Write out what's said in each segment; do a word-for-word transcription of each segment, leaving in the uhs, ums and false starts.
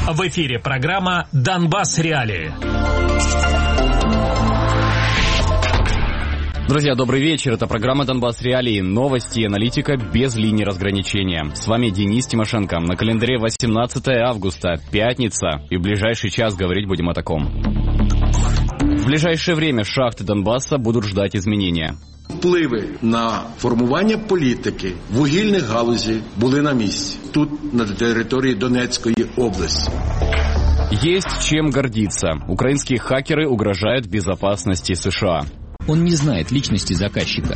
В эфире программа «Донбасс Реалии». Друзья, добрый вечер. Это программа «Донбасс Реалии». Новости и аналитика без линии разграничения. С вами Денис Тимошенко. На календаре восемнадцатое августа, пятница. И в ближайший час говорить будем о таком. В ближайшее время шахты Донбасса будут ждать изменения. Впливи на формування політики вугільних галузей були на місці. Тут, на території Донецької області. Есть чем гордиться. Украинские хакеры угрожают безопасности США. Он не знает личности заказчика.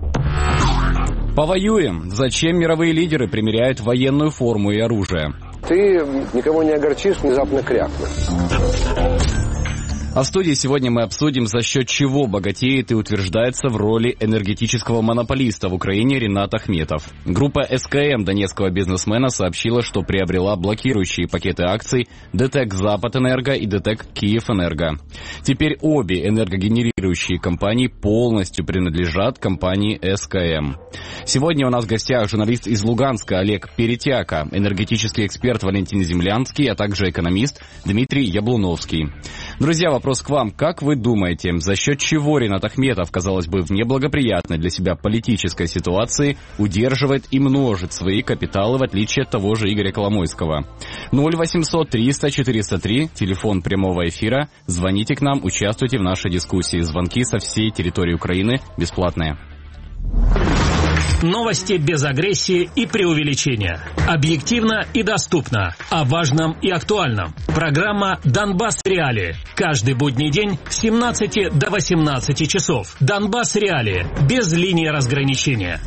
Повоюем. Зачем мировые лидеры примеряют военную форму и оружие? Ты никого не огорчишь, внезапно крякнешь. А в студии сегодня мы обсудим, за счет чего богатеет и утверждается в роли энергетического монополиста в Украине Ринат Ахметов. Группа эс ка эм донецкого бизнесмена сообщила, что приобрела блокирующие пакеты акций ДТЭК Западэнерго и ДТЭК Киевэнерго. Теперь обе энергогенерирующие компании полностью принадлежат компании эс ка эм. Сегодня у нас в гостях журналист из Луганска Олег Перетяка, энергетический эксперт Валентин Землянский, а также экономист Дмитрий Яблуновский. Друзья, вопрос к вам. Как вы думаете, за счет чего Ринат Ахметов, казалось бы, в неблагоприятной для себя политической ситуации удерживает и множит свои капиталы, в отличие от того же Игоря Коломойского? ноль восемьсот триста четыреста три, телефон прямого эфира. Звоните к нам, участвуйте в нашей дискуссии. Звонки со всей территории Украины бесплатные. Новости без агрессии и преувеличения. Объективно и доступно. О важном и актуальном. Программа «Донбасс Реалии». Каждый будний день с семнадцати до восемнадцати часов. «Донбасс Реалии». Без линии разграничения.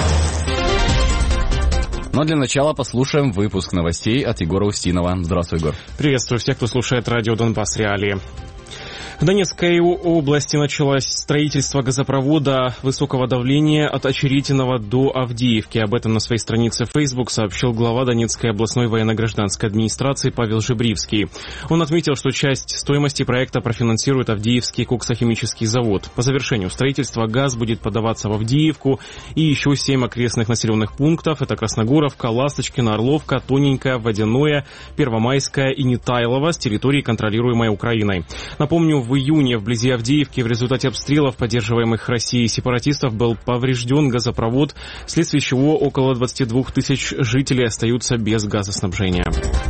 Но для начала послушаем выпуск новостей от Егора Устинова. Здравствуй, Егор. Приветствую всех, кто слушает радио «Донбасс Реалии». В Донецкой области началось строительство газопровода высокого давления от Очеретиного до Авдеевки. Об этом на своей странице в Facebook сообщил глава Донецкой областной военно-гражданской администрации Павел Жебривский. Он отметил, что часть стоимости проекта профинансирует Авдеевский коксохимический завод. По завершению строительства газ будет подаваться в Авдеевку и еще семь окрестных населенных пунктов. Это Красногоровка, Ласточкино, Орловка, Тоненькая, Водяное, Первомайская и Нетайлово с территории, контролируемой Украиной. Напомню, в июне вблизи Авдеевки в результате обстрелов, поддерживаемых Россией сепаратистов, был поврежден газопровод, вследствие чего около двадцати двух тысяч жителей остаются без газоснабжения.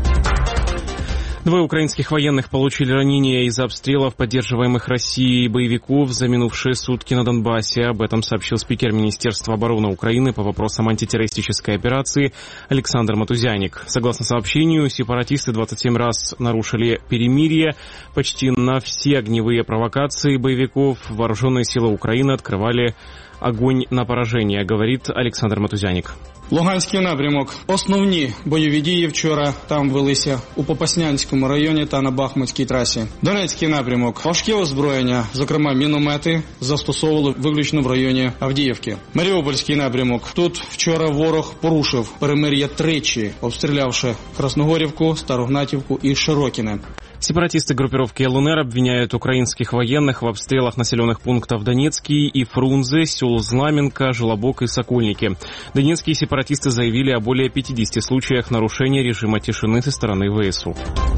Двое украинских военных получили ранения из-за обстрелов, поддерживаемых Россией боевиков за минувшие сутки на Донбассе. Об этом сообщил спикер Министерства обороны Украины по вопросам антитеррористической операции Александр Матузяник. Согласно сообщению, сепаратисты двадцать семь раз нарушили перемирие. Почти на все огневые провокации боевиков вооруженные силы Украины открывали огонь на поражение, говорит Александр Матузяник. Луганський напрямок. Основні бойові дії вчора там велися у Попаснянському районі та на Бахмутській трасі. Донецький напрямок. Важке озброєння, зокрема міномети, застосовували виключно в районі Авдіївки. Маріупольський напрямок. Тут вчора ворог порушив перемир'я тричі, обстрілявши Красногорівку, Старогнатівку і Широкине. Сепаратисты группировки ЛНР обвиняют украинских военных в обстрелах населенных пунктов Донецкий и Фрунзе, сел Знаменка, Желобок и Сокольники. Донецкие сепаратисты заявили о более пятидесяти случаях нарушения режима тишины со стороны ВСУ.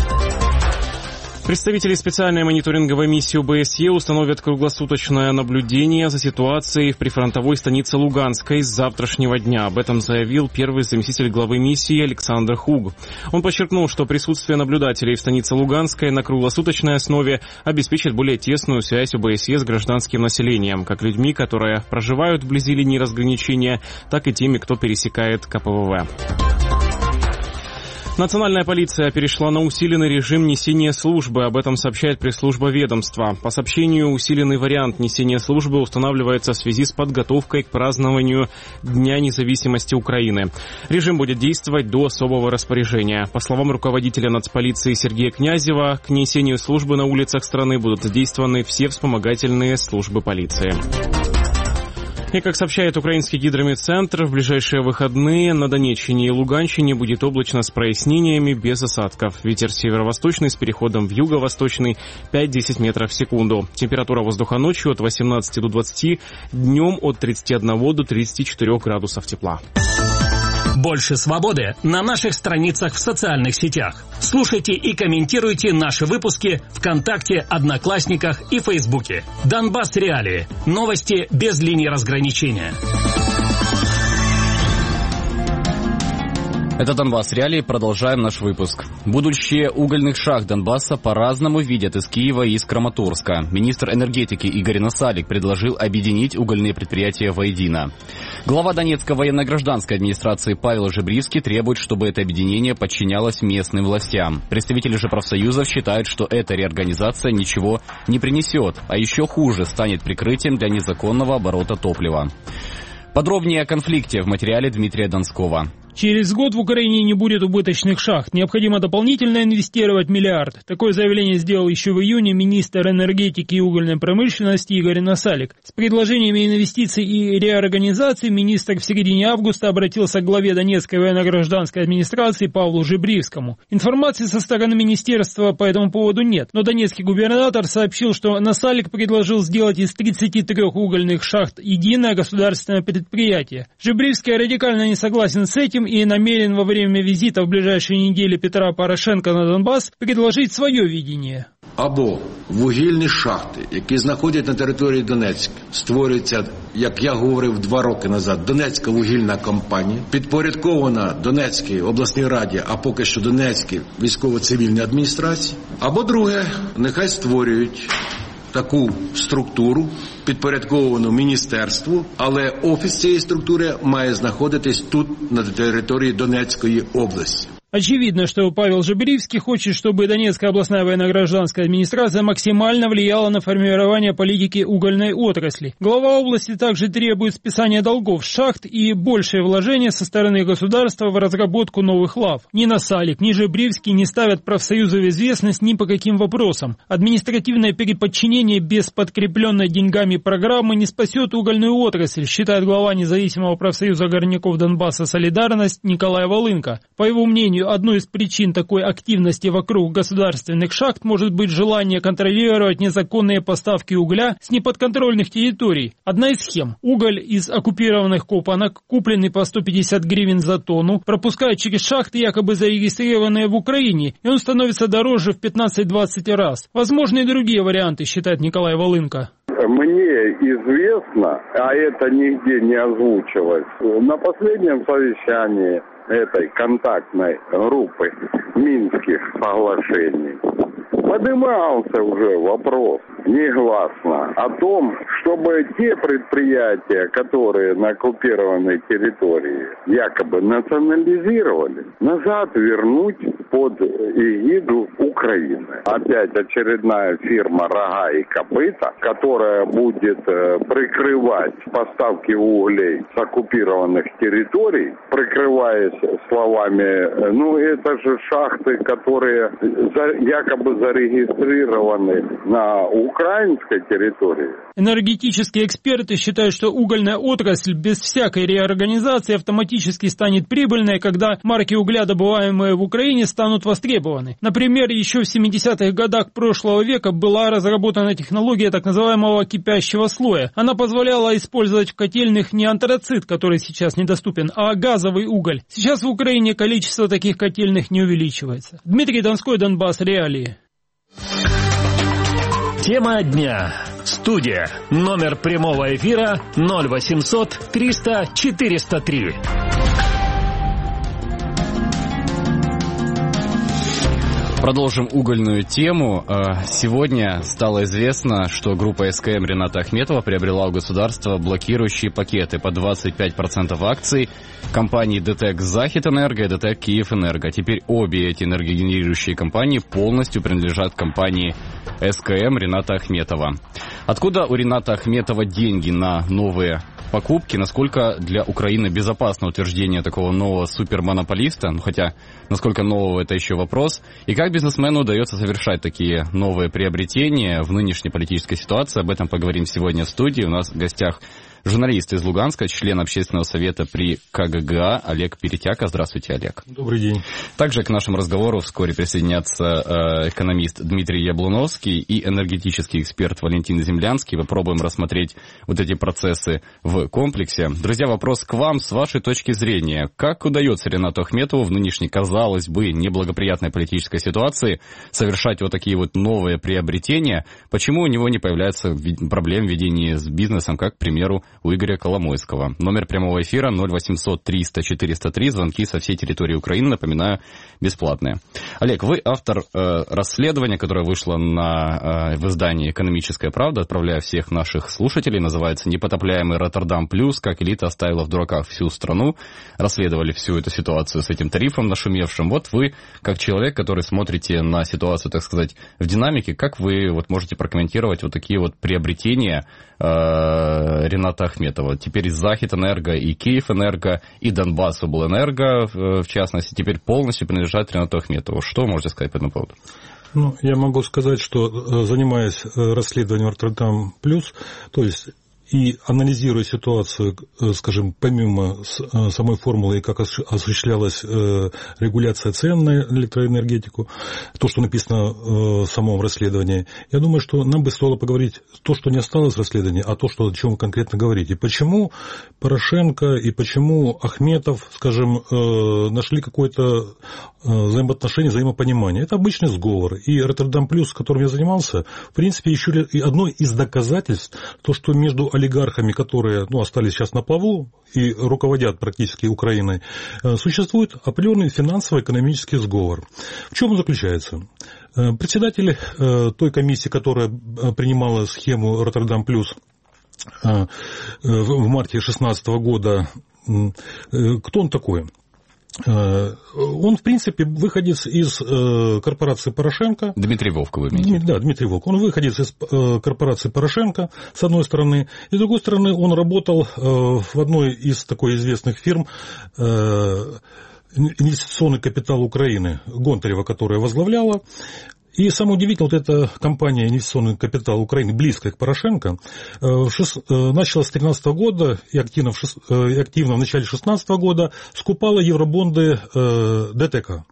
Представители специальной мониторинговой миссии о бэ эс е установят круглосуточное наблюдение за ситуацией в прифронтовой станице Луганской с завтрашнего дня. Об этом заявил первый заместитель главы миссии Александр Хуг. Он подчеркнул, что присутствие наблюдателей в станице Луганской на круглосуточной основе обеспечит более тесную связь о бэ эс е с гражданским населением, как людьми, которые проживают вблизи линии разграничения, так и теми, кто пересекает ка пэ вэ вэ. Национальная полиция перешла на усиленный режим несения службы. Об этом сообщает пресс-служба ведомства. По сообщению, усиленный вариант несения службы устанавливается в связи с подготовкой к празднованию Дня независимости Украины. Режим будет действовать до особого распоряжения. По словам руководителя нацполиции Сергея Князева, к несению службы на улицах страны будут задействованы все вспомогательные службы полиции. И, как сообщает украинский гидрометцентр, в ближайшие выходные на Донеччине и Луганщине будет облачно с прояснениями без осадков. Ветер северо-восточный с переходом в юго-восточный пять-десять метров в секунду. Температура воздуха ночью от восемнадцати до двадцати, днем от тридцати одного до тридцати четырёх градусов тепла. Больше свободы на наших страницах в социальных сетях. Слушайте и комментируйте наши выпуски ВКонтакте, Одноклассниках и Фейсбуке. Донбасс Реалии. Новости без линии разграничения. Это Донбасс Реалии. Продолжаем наш выпуск. Будущее угольных шахт Донбасса по-разному видят из Киева и из Краматорска. Министр энергетики Игорь Насалик предложил объединить угольные предприятия воедино. Глава Донецкой военно-гражданской администрации Павел Жебривский требует, чтобы это объединение подчинялось местным властям. Представители же профсоюзов считают, что эта реорганизация ничего не принесет, а еще хуже станет прикрытием для незаконного оборота топлива. Подробнее о конфликте в материале Дмитрия Донского. Через год в Украине не будет убыточных шахт. Необходимо дополнительно инвестировать миллиард. Такое заявление сделал еще в июне министр энергетики и угольной промышленности Игорь Насалик. С предложениями инвестиций и реорганизации министр в середине августа обратился к главе Донецкой военно-гражданской администрации Павлу Жебривскому. Информации со стороны министерства по этому поводу нет, но донецкий губернатор сообщил, что Насалик предложил сделать из тридцати трёх угольных шахт единое государственное предприятие. Жебривский радикально не согласен с этим и намерен во время визита в ближайшие недели Петра Порошенка на Донбас предложить своє видіння. Або вугільні шахти, які знаходять на території Донецька, створюється, як я говорив два роки назад, Донецька вугільна компанія, підпорядкована Донецькій обласній раді, а поки що Донецькій військово-цивільній адміністрації. Або друге, нехай створюють таку структуру, підпорядковану міністерству, але офіс цієї структури має знаходитись тут, на території Донецької області. Очевидно, что Павел Жебривский хочет, чтобы Донецкая областная военно-гражданская администрация максимально влияла на формирование политики угольной отрасли. Глава области также требует списания долгов шахт и большее вложение со стороны государства в разработку новых лав. Ни Насалик, ни Жебривский не ставят профсоюзы в известность ни по каким вопросам. Административное переподчинение без подкрепленной деньгами программы не спасет угольную отрасль, считает глава независимого профсоюза горняков Донбасса «Солидарность» Николай Волынко. По его мнению, одной из причин такой активности вокруг государственных шахт может быть желание контролировать незаконные поставки угля с неподконтрольных территорий. Одна из схем. Уголь из оккупированных копанок, купленный по сто пятьдесят гривен за тонну, пропускают через шахты, якобы зарегистрированные в Украине, и он становится дороже в пятнадцать-двадцать раз. Возможны и другие варианты, считает Николай Волынко. Мне известно, а это нигде не озвучилось, на последнем совещании этой контактной группы Минских соглашений поднимался уже вопрос негласно о том, чтобы те предприятия, которые на оккупированной территории якобы национализировали, назад вернуть под эгиду Украины. Опять очередная фирма «Рога и копыта», которая будет прикрывать поставки углей с оккупированных территорий, прикрываясь словами, ну это же шахты, которые якобы зарегистрированы на украинской территории. Энергетические эксперты считают, что угольная отрасль без всякой реорганизации автоматически станет прибыльной, когда марки угля, добываемые в Украине, станут востребованы. Например, еще в семидесятых годах прошлого века была разработана технология так называемого кипящего слоя. Она позволяла использовать в котельных не антрацит, который сейчас недоступен, а газовый уголь. Сейчас в Украине количество таких котельных не увеличивается. Дмитрий Донской, Донбасс Реалии. Тема дня. Студия. Номер прямого эфира ноль восемьсот триста четыреста три. Продолжим угольную тему. Сегодня стало известно, что группа эс ка эм Рената Ахметова приобрела у государства блокирующие пакеты по двадцать пять процентов акций компаний ДТЭК Захидэнерго и ДТЭК Киевэнерго. Теперь обе эти энергогенерирующие компании полностью принадлежат компании эс ка эм Рената Ахметова. Откуда у Рената Ахметова деньги на новые покупки? Насколько для Украины безопасно утверждение такого нового супермонополиста? Ну, хотя, насколько нового, это еще вопрос. И как бизнесмену удается совершать такие новые приобретения в нынешней политической ситуации? Об этом поговорим сегодня в студии. У нас в гостях журналист из Луганска, член общественного совета при КГГА Олег Перетяка. Здравствуйте, Олег. Добрый день. Также к нашему разговору вскоре присоединятся экономист Дмитрий Яблуновский и энергетический эксперт Валентин Землянский. Попробуем рассмотреть вот эти процессы в комплексе. Друзья, вопрос к вам. С вашей точки зрения, как удается Ринату Ахметову в нынешней, казалось бы, неблагоприятной политической ситуации совершать вот такие вот новые приобретения? Почему у него не появляется проблем в ведении с бизнесом, как, к примеру, у Игоря Коломойского? Номер прямого эфира ноль восемьсот триста четыреста три. Звонки со всей территории Украины, напоминаю, бесплатные. Олег, вы автор э, расследования, которое вышло на, э, в издании «Экономическая правда». Отправляю всех наших слушателей. Называется «Непотопляемый Роттердам плюс. Как элита оставила в дураках всю страну». Расследовали всю эту ситуацию с этим тарифом нашумевшим. Вот вы, как человек, который смотрите на ситуацию, так сказать, в динамике, как вы вот можете прокомментировать вот такие вот приобретения э, Рината Ахметова? Теперь Захидэнерго и Киевэнерго, и Донбассоблэнерго, в частности, теперь полностью принадлежат Ринату Ахметову. Что можете сказать по этому поводу? Ну, я могу сказать, что, занимаясь расследованием Роттердам плюс, то есть и анализируя ситуацию, скажем, помимо самой формулы, как осуществлялась регуляция цен на электроэнергетику, то, что написано в самом расследовании, я думаю, что нам бы стоило поговорить то, что не осталось в расследовании, а то, что, о чем вы конкретно говорите. Почему Порошенко и почему Ахметов, скажем, нашли какое-то взаимоотношение, взаимопонимание. Это обычный сговор. И Роттердам плюс, которым я занимался, в принципе, еще и одно из доказательств, то, что между олигархами, которые ну, остались сейчас на плаву и руководят практически Украиной, существует определенный финансово-экономический сговор. В чем он заключается? Председатель той комиссии, которая принимала схему Роттердам плюс в марте две тысячи шестнадцатого года, кто он такой? Он, в принципе, выходец из корпорации Порошенко. Дмитрий Вовк, вы имеете? Да, Дмитрий Вовк. Он выходец из корпорации Порошенко, с одной стороны. И с другой стороны, он работал в одной из такой известных фирм, инвестиционный капитал Украины, Гонтарева, которая возглавляла. И самое удивительное, вот эта компания «Инвестиционный капитал Украины», близкая к Порошенко, начала с две тысячи тринадцатого года и активно в, шест... и активно в начале две тысячи шестнадцатого года скупала евробонды ДТК.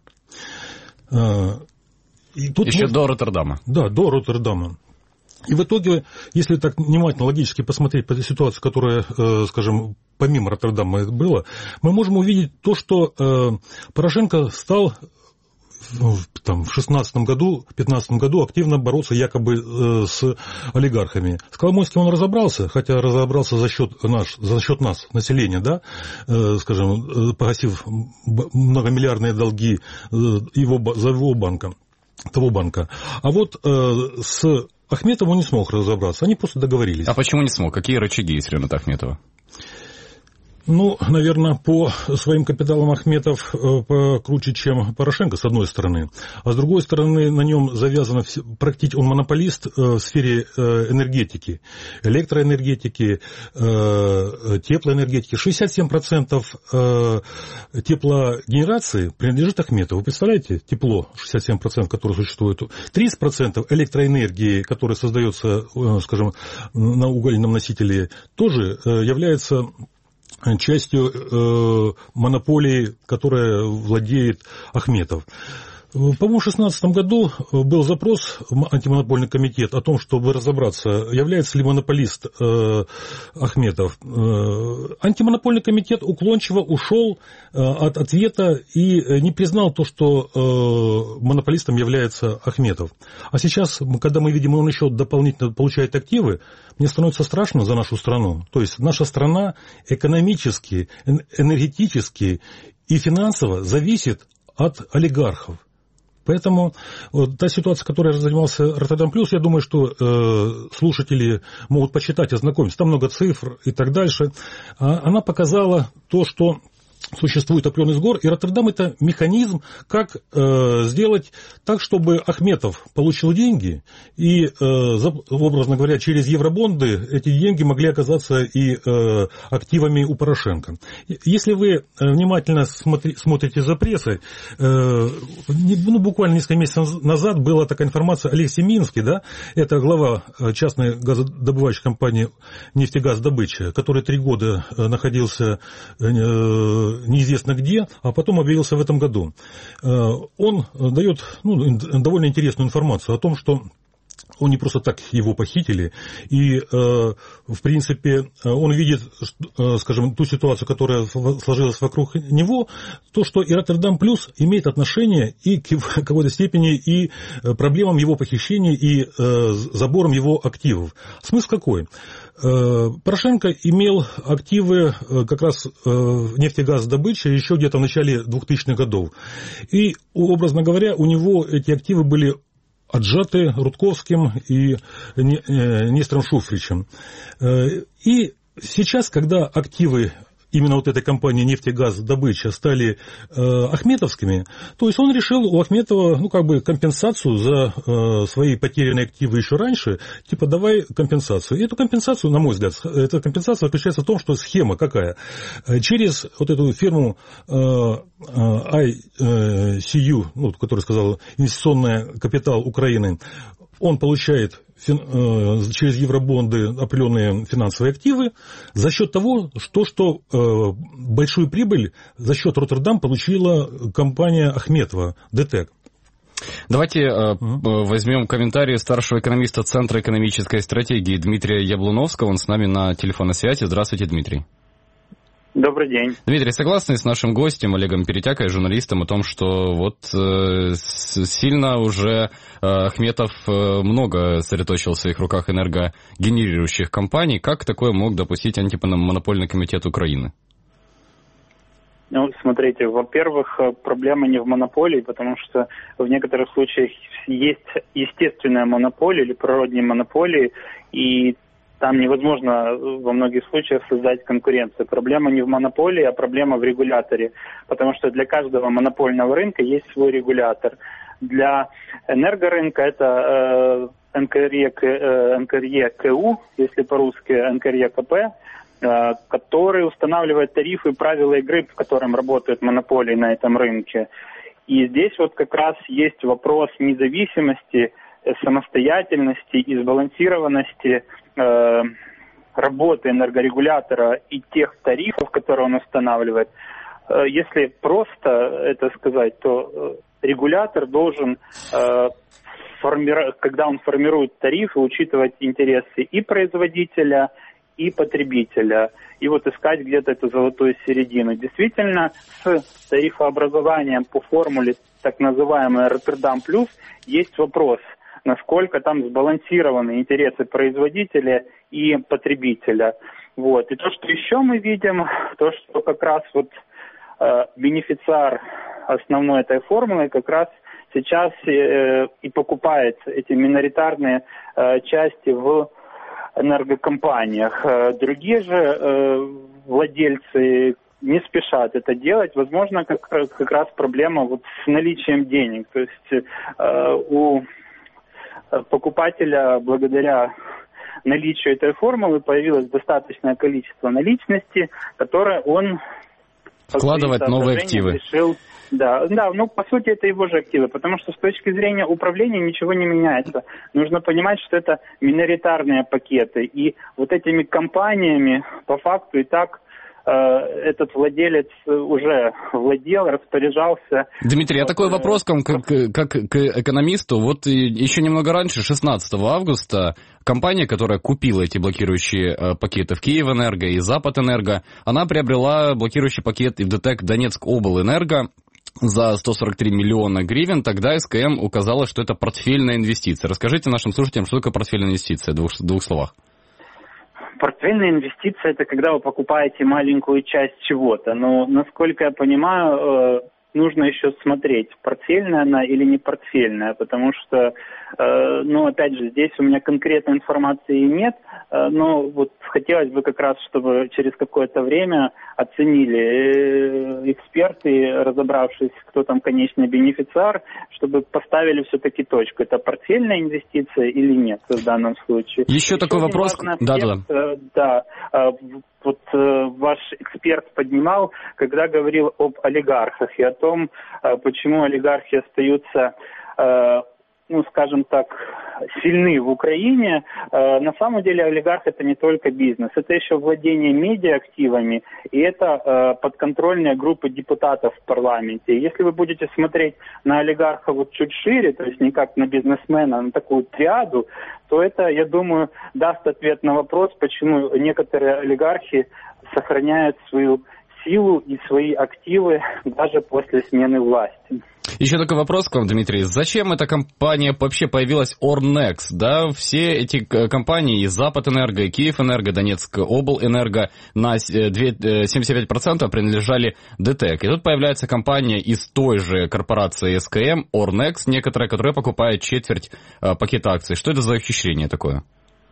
И тут Еще можно... до Роттердама. Да, до Роттердама. И в итоге, если так внимательно, логически посмотреть по этой ситуации, которая, скажем, помимо Роттердама была, мы можем увидеть то, что Порошенко стал... Там, в шестнадцатом году, в пятнадцатом году активно бороться якобы э, с олигархами. С Коломойским он разобрался, хотя разобрался за счет, наш, за счет нас, населения, да, э, скажем, погасив многомиллиардные долги э, его, за его банка, того банка. А вот э, с Ахметовым он не смог разобраться, они просто договорились. А почему не смог? Какие рычаги есть Рината Ахметова? Ну, наверное, по своим капиталам Ахметов покруче, чем Порошенко, с одной стороны. А с другой стороны, на нем завязано, практически он монополист в сфере энергетики, электроэнергетики, теплоэнергетики. шестьдесят семь процентов теплогенерации принадлежит Ахметову. Вы представляете, тепло, шестьдесят семь процентов, которое существует. тридцать процентов электроэнергии, которая создается, скажем, на угольном носителе, тоже является... частью э, монополии, которая владеет Ахметов. По-моему, в две тысячи шестнадцатом году был запрос в антимонопольный комитет о том, чтобы разобраться, является ли монополист э, Ахметов. Э, антимонопольный комитет уклончиво ушел э, от ответа и не признал то, что э, монополистом является Ахметов. А сейчас, когда мы видим, он еще дополнительно получает активы, мне становится страшно за нашу страну. То есть наша страна экономически, энергетически и финансово зависит от олигархов. Поэтому вот, та ситуация, которой занимался Роттердам плюс, я думаю, что э, слушатели могут почитать, ознакомиться. Там много цифр и так дальше. А, она показала то, что существует определенный сбор, и Роттердам – это механизм, как э, сделать так, чтобы Ахметов получил деньги, и, э, образно говоря, через евробонды эти деньги могли оказаться и э, активами у Порошенко. Если вы внимательно смотри, смотрите за прессой, э, ну, буквально несколько месяцев назад была такая информация, Алексей Минский, да, это глава частной газодобывающей компании «Нефтегаздобыча», который три года находился э, неизвестно где, а потом объявился в этом году. Он дает ну, довольно интересную информацию о том, что он не просто так его похитили, и, в принципе, он видит, скажем, ту ситуацию, которая сложилась вокруг него, то, что и Роттердам плюс имеет отношение и к какой-то степени и проблемам его похищения, и забором его активов. Смысл какой? Порошенко имел активы как раз в нефтегаздобыче еще где-то в начале двухтысячных годов. И, образно говоря, у него эти активы были отжаты Рудковским и Нестором Шуфричем. И сейчас, когда активы именно вот этой компании «Нефтегаздобыча» стали э, ахметовскими, то есть он решил у Ахметова, ну, как бы компенсацию за э, свои потерянные активы еще раньше, типа, давай компенсацию. И эту компенсацию, на мой взгляд, эта компенсация заключается в том, что схема какая? Через вот эту фирму э, ай си ю, ну, которая сказала «Инвестиционный капитал Украины», он получает через евробонды определенные финансовые активы за счет того, что, что большую прибыль за счет Роттердам получила компания Ахметова, ДТЭК. Давайте э, возьмем комментарий старшего экономиста Центра экономической стратегии Дмитрия Яблуновского. Он с нами на телефонной связи. Здравствуйте, Дмитрий. Добрый день. Дмитрий, согласны с нашим гостем Олегом Перетякой, журналистом, о том, что вот э, сильно уже э, Ахметов э, много сосредоточил в своих руках энергогенерирующих компаний. Как такое мог допустить антимонопольный комитет Украины? Ну, смотрите, во-первых, проблема не в монополии, потому что в некоторых случаях есть естественная монополия или природные монополии, и там невозможно во многих случаях создать конкуренцию. Проблема не в монополии, а проблема в регуляторе. Потому что для каждого монопольного рынка есть свой регулятор. Для энергорынка это э, эн ка эр и ка у, если по-русски эн ка эр и ка пэ, э, который устанавливает тарифы и правила игры, в котором работают монополии на этом рынке. И здесь вот как раз есть вопрос независимости, самостоятельности и сбалансированности э, работы энергорегулятора и тех тарифов, которые он устанавливает. Э, если просто это сказать, то э, регулятор должен, э, форми- когда он формирует тарифы, учитывать интересы и производителя, и потребителя, и вот искать где-то эту золотую середину. Действительно, с тарифообразованием по формуле так называемой Роттердам плюс есть вопрос, насколько там сбалансированы интересы производителя и потребителя. Вот. И то, что еще мы видим, то, что как раз вот э, бенефициар основной этой формулы как раз сейчас э, и покупает эти миноритарные э, части в энергокомпаниях. Э, другие же э, владельцы не спешат это делать. Возможно, как, как раз проблема вот с наличием денег. То есть э, у покупателя благодаря наличию этой формулы появилось достаточное количество наличности, которое он вкладывать новые активы. Решил, да, да, ну по сути это его же активы, потому что с точки зрения управления ничего не меняется. Нужно понимать, что это миноритарные пакеты, и вот этими компаниями по факту и так этот владелец уже владел, распоряжался. Дмитрий, а такой вопрос как, как к экономисту. Вот еще немного раньше, шестнадцатого августа, компания, которая купила эти блокирующие пакеты в Киевэнерго и Западэнерго, она приобрела блокирующий пакет и в ДТЭК Донецк-Облэнерго за сто сорок три миллиона гривен. Тогда эс ка эм указала, что это портфельная инвестиция. Расскажите нашим слушателям, что такое портфельная инвестиция в двух, в двух словах. Портфельная инвестиция – это когда вы покупаете маленькую часть чего-то. Но, насколько я понимаю, нужно еще смотреть, портфельная она или не портфельная, потому что, э, ну, опять же, здесь у меня конкретной информации нет, э, но вот хотелось бы как раз, чтобы через какое-то время оценили э, эксперты, разобравшись, кто там конечный бенефициар, чтобы поставили все-таки точку, это портфельная инвестиция или нет в данном случае. Еще, Еще такой вопрос. Да, да. Э, да, э, вот э, ваш эксперт поднимал, когда говорил об олигархах и о том, э, почему олигархи остаются, э, ну, скажем так, сильны в Украине. Э, на самом деле олигарх это не только бизнес, это еще владение медиа-активами, и это э, подконтрольные группы депутатов в парламенте. Если вы будете смотреть на олигарха вот чуть шире, то есть не как на бизнесмена, а на такую триаду, то это, я думаю, даст ответ на вопрос, почему некоторые олигархи сохраняют свою силу и свои активы даже после смены власти. Еще такой вопрос к вам, Дмитрий. Зачем эта компания вообще появилась Орнекс? Да, все эти компании, и Западэнерго, и Киевэнерго, Донецк облэнерго на семьдесят пять процентов принадлежали ДТЭК. И тут появляется компания из той же корпорации СКМ, Орнекс, некоторая, которая покупает четверть пакета акций. Что это за ухищрение такое?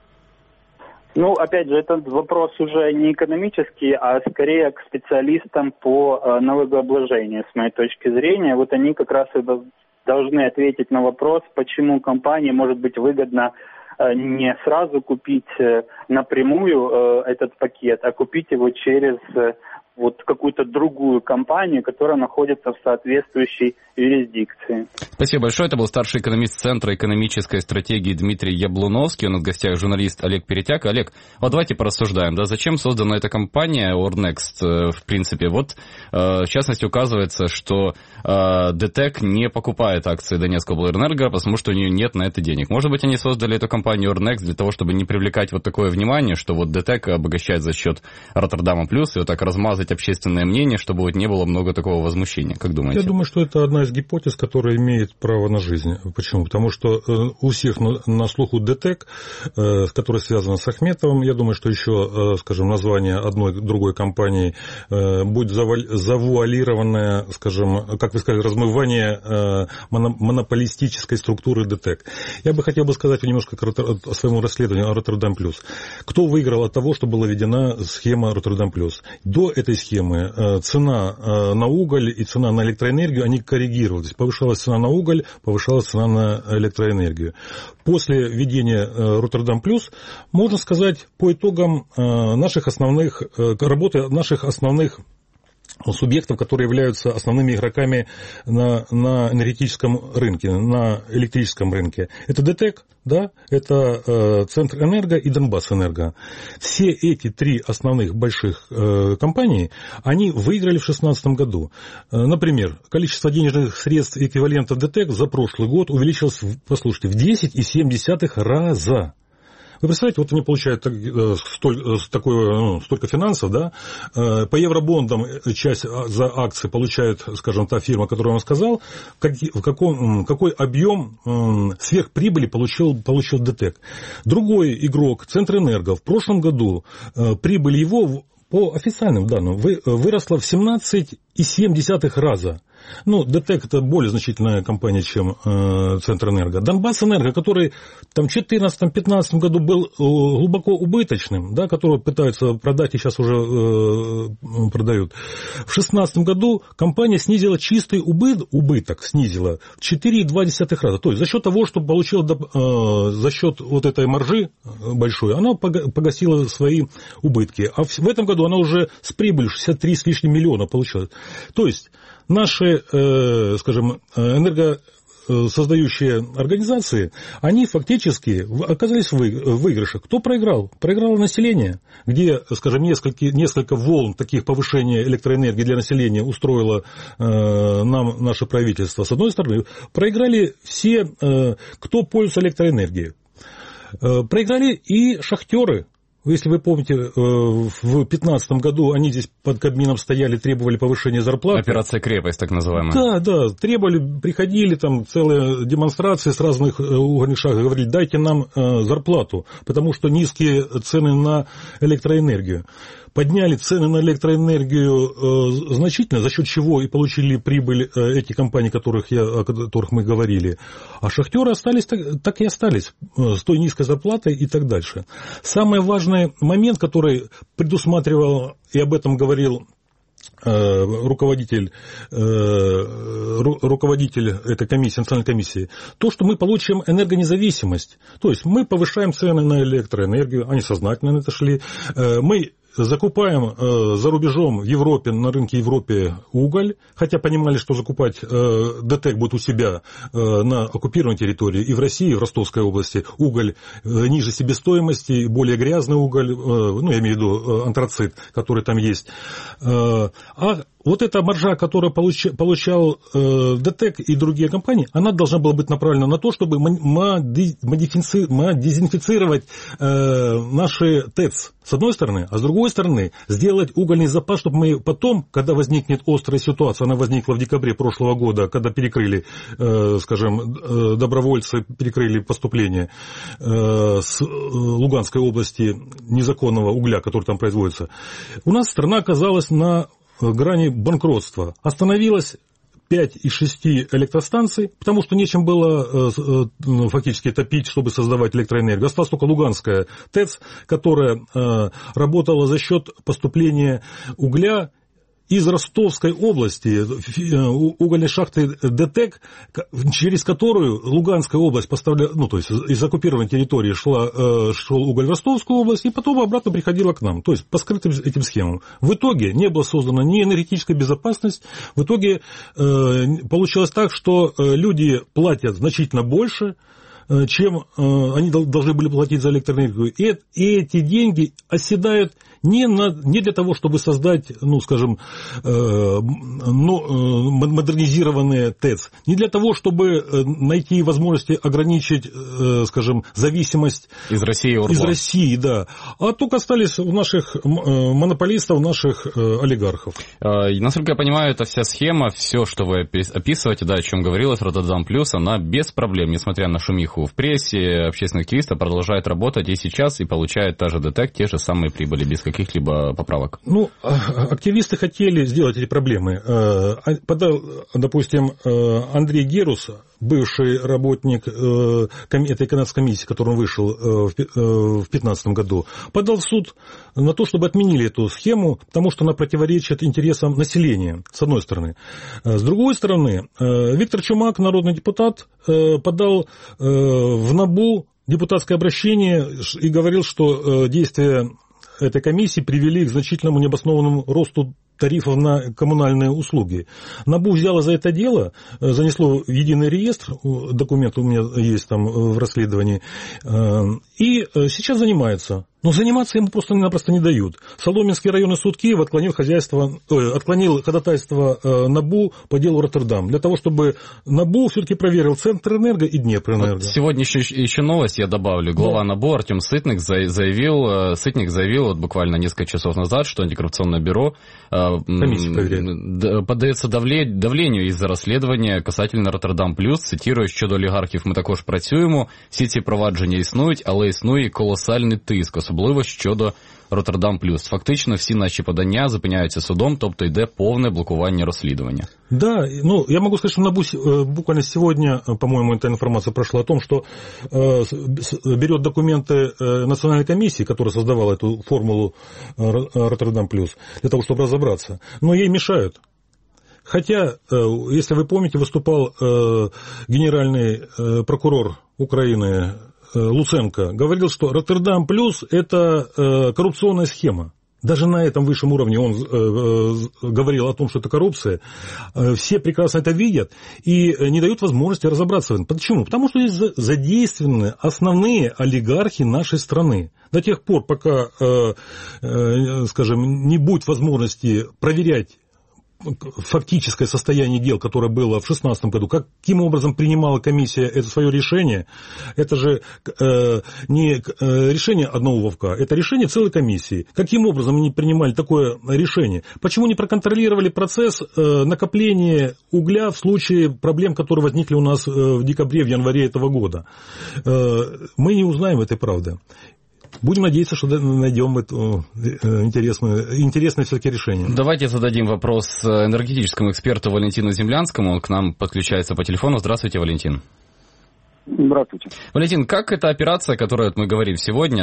Ну, опять же, этот вопрос уже не экономический, а скорее к специалистам по э, налогообложению, с моей точки зрения. Вот они как раз и должны ответить на вопрос, почему компании может быть выгодно э, не сразу купить э, напрямую э, этот пакет, а купить его через э, вот какую-то другую компанию, которая находится в соответствующей юрисдикции. Спасибо большое. Это был старший экономист Центра экономической стратегии Дмитрий Яблуновский. У нас в гостях журналист Олег Перетяк. Олег, вот давайте порассуждаем, да, зачем создана эта компания Орнекс, в принципе. Вот, в частности, указывается, что ДТЭК не покупает акции Донецкого облэнерго, потому что у нее нет на это денег. Может быть, они создали эту компанию Орнекс для того, чтобы не привлекать вот такое внимание, что вот ДТЭК обогащает за счет Роттердама плюс, и вот так размазать общественное мнение, чтобы вот не было много такого возмущения. Как думаете? Я думаю, что это одна из гипотез, которая имеет право на жизнь. Почему? Потому что у всех на слуху ДТЭК, которая связана с Ахметовым, я думаю, что еще, скажем, название одной другой компании будет завуалированное, скажем, как вы сказали, размывание монополистической структуры ДТЭК. Я бы хотел бы сказать немножко о своему расследованию о Роттердам плюс. Кто выиграл от того, что была введена схема Роттердам плюс? До этой схемы цена на уголь и цена на электроэнергию, они коррегировались. Повышалась цена на уголь, повышалась цена на электроэнергию. После введения Роттердам плюс, можно сказать, по итогам наших основных, работы наших основных субъектов, которые являются основными игроками на, на энергетическом рынке, на электрическом рынке. Это ДТЭК, да, это э, Центрэнерго и Донбассэнерго. Все эти три основных больших э, компании, они выиграли в две тысячи шестнадцатом году. Э, например, количество денежных средств эквивалентов ДТЭК за прошлый год увеличилось, послушайте, в десять и семь десятых раза. Вы представляете, вот они получают столь, такое, ну, столько финансов, да, по евробондам часть за акции получает, скажем, та фирма, которую я вам сказал, как, в каком, какой объем сверхприбыли получил, получил ДТЭК. Другой игрок, Центрэнерго, в прошлом году прибыль его по официальным данным выросла в семнадцать и семь десятых раза. Ну, ДТЭК это более значительная компания, чем э, Центрэнерго. Донбассэнерго, который там, в две тысячи четырнадцатом-пятнадцатом году был э, глубоко убыточным, да, которого пытаются продать и сейчас уже э, продают. В две тысячи шестнадцатом году компания снизила чистый убыт, убыток, снизила в четыре и два десятых раза. То есть за счет того, что получила, э, за счет вот этой маржи большой, она погасила свои убытки. А в, в этом году она уже с прибылью шестьдесят три с лишним миллиона получила. То есть наши, э, скажем, энергосоздающие организации, они фактически оказались в выигрыше. Кто проиграл? Проиграло население, где, скажем, несколько, несколько волн таких повышения электроэнергии для населения устроило э, нам наше правительство. С одной стороны, проиграли все, э, кто пользуется электроэнергией. Э, проиграли и шахтеры. Если вы помните, в две тысячи пятнадцатом году они здесь под Кабмином стояли, требовали повышения зарплаты. Операция «Крепость», так называемая. Да, да, требовали, приходили, там целые демонстрации с разных угольных шахт, говорили, дайте нам зарплату, потому что низкие цены на электроэнергию. подняли цены на электроэнергию значительно, за счет чего и получили прибыль эти компании, которых я, о которых мы говорили. А шахтеры остались так, так и остались, с той низкой зарплатой и так дальше. Самый важный момент, который предусматривал, и об этом говорил руководитель, руководитель этой комиссии, национальной комиссии, то, что мы получим энергонезависимость. То есть мы повышаем цены на электроэнергию, они сознательно на это шли. Мы закупаем э, за рубежом в Европе, на рынке Европы уголь, хотя понимали, что закупать э, ДТЭК будет у себя э, на оккупированной территории, и в России, и в Ростовской области уголь э, ниже себестоимости, более грязный уголь, э, ну, я имею в виду э, антрацит, который там есть. Э, а вот эта маржа, которую получ, получал э, ДТЭК и другие компании, она должна была быть направлена на то, чтобы модифицировать э, наши ТЭЦ, с одной стороны, а с другой стороны, сделать угольный запас, чтобы мы потом, когда возникнет острая ситуация, она возникла в декабре прошлого года, когда перекрыли, э, скажем, э, добровольцы перекрыли поступление э, с Луганской области незаконного угля, который там производится, у нас страна оказалась на грани банкротства. Остановилась пять из шести электростанций, потому что нечем было э, э, фактически топить, чтобы создавать электроэнергию. Осталась только Луганская ТЭЦ, которая э, работала за счет поступления угля из Ростовской области, угольной шахты ДТЭК, через которую Луганская область поставляла, ну, то есть из оккупированной территории шла, шел уголь в Ростовскую область, и потом обратно приходила к нам, то есть по скрытым этим схемам. В итоге не была создана ни энергетическая безопасность, в итоге э, получилось так, что люди платят значительно больше, чем они должны были платить за электроэнергию. И эти деньги оседают не, на, не для того, чтобы создать, ну, скажем, ну, модернизированные ТЭЦ, не для того, чтобы найти возможности ограничить, скажем, зависимость из России, из России, да, а только остались у наших монополистов, у наших олигархов. Насколько я понимаю, эта вся схема, все, что вы описываете, да, о чем говорилось, Роттердам плюс, она без проблем, несмотря на шумиху в прессе, общественных активистов, продолжает работать и сейчас, и получает та же ДТЭК, те же самые прибыли, без каких-либо поправок. Ну, активисты хотели сделать эти проблемы. Подал, допустим, Андрей Герус, бывший работник этой канадской комиссии, который вышел в две тысячи пятнадцатом году, подал в суд на то, чтобы отменили эту схему, потому что она противоречит интересам населения, с одной стороны. С другой стороны, Виктор Чумак, народный депутат, подал в НАБУ депутатское обращение и говорил, что действия этой комиссии привели к значительному необоснованному росту тарифов на коммунальные услуги. НАБУ взяло за это дело, занесло в единый реестр, документ у меня есть там в расследовании, и сейчас занимается. Но заниматься ему просто-напросто не дают. Соломенский районный суд Киева отклонил, хозяйство, э, отклонил ходатайство э, НАБУ по делу Роттердам, для того, чтобы НАБУ все-таки проверил Центрэнерго и Днепроэнерго. Вот сегодня еще, еще новость я добавлю. Глава да. НАБУ Артем Сытник заявил, Сытник заявил вот буквально несколько часов назад, что антикоррупционное бюро э, поддається давленню із-за розслідування касательно Роттердам плюс. Цитирую, щодо олігархів ми також працюємо, всі ці провадження існують, але існує колосальний тиск, особливо щодо Роттердам плюс. Фактично всі наші подання зупиняються судом, тобто йде повне блокування розслідування. Да, ну, я могу сказать, что НАБУ буквально сегодня, по-моему, эта информация прошла о том, что э, берет документы э, Национальной комиссии, которая создавала эту формулу э, Роттердам плюс, для того, чтобы разобраться, но ей мешают. Хотя, э, если вы помните, выступал э, генеральный э, прокурор Украины Луценко, говорил, что Роттердам плюс – это э, коррупционная схема. Даже на этом высшем уровне он э, э, говорил о том, что это коррупция. Э, все прекрасно это видят и не дают возможности разобраться в этом. Почему? Потому что здесь задействованы основные олигархи нашей страны. До тех пор, пока, э, э, скажем, не будет возможности проверять фактическое состояние дел, которое было в две тысячи шестнадцатом году, каким образом принимала комиссия это свое решение, это же э, не э, решение одного Вовка, это решение целой комиссии. Каким образом они принимали такое решение? Почему не проконтролировали процесс э, накопления угля в случае проблем, которые возникли у нас э, в декабре, в январе этого года? Э, мы не узнаем этой правды. Будем надеяться, что найдем эту интересную, интересное все-таки решение. Давайте зададим вопрос энергетическому эксперту Валентину Землянскому. Он к нам подключается по телефону. Здравствуйте, Валентин. Здравствуйте. Валентин, как эта операция, о которой мы говорим сегодня,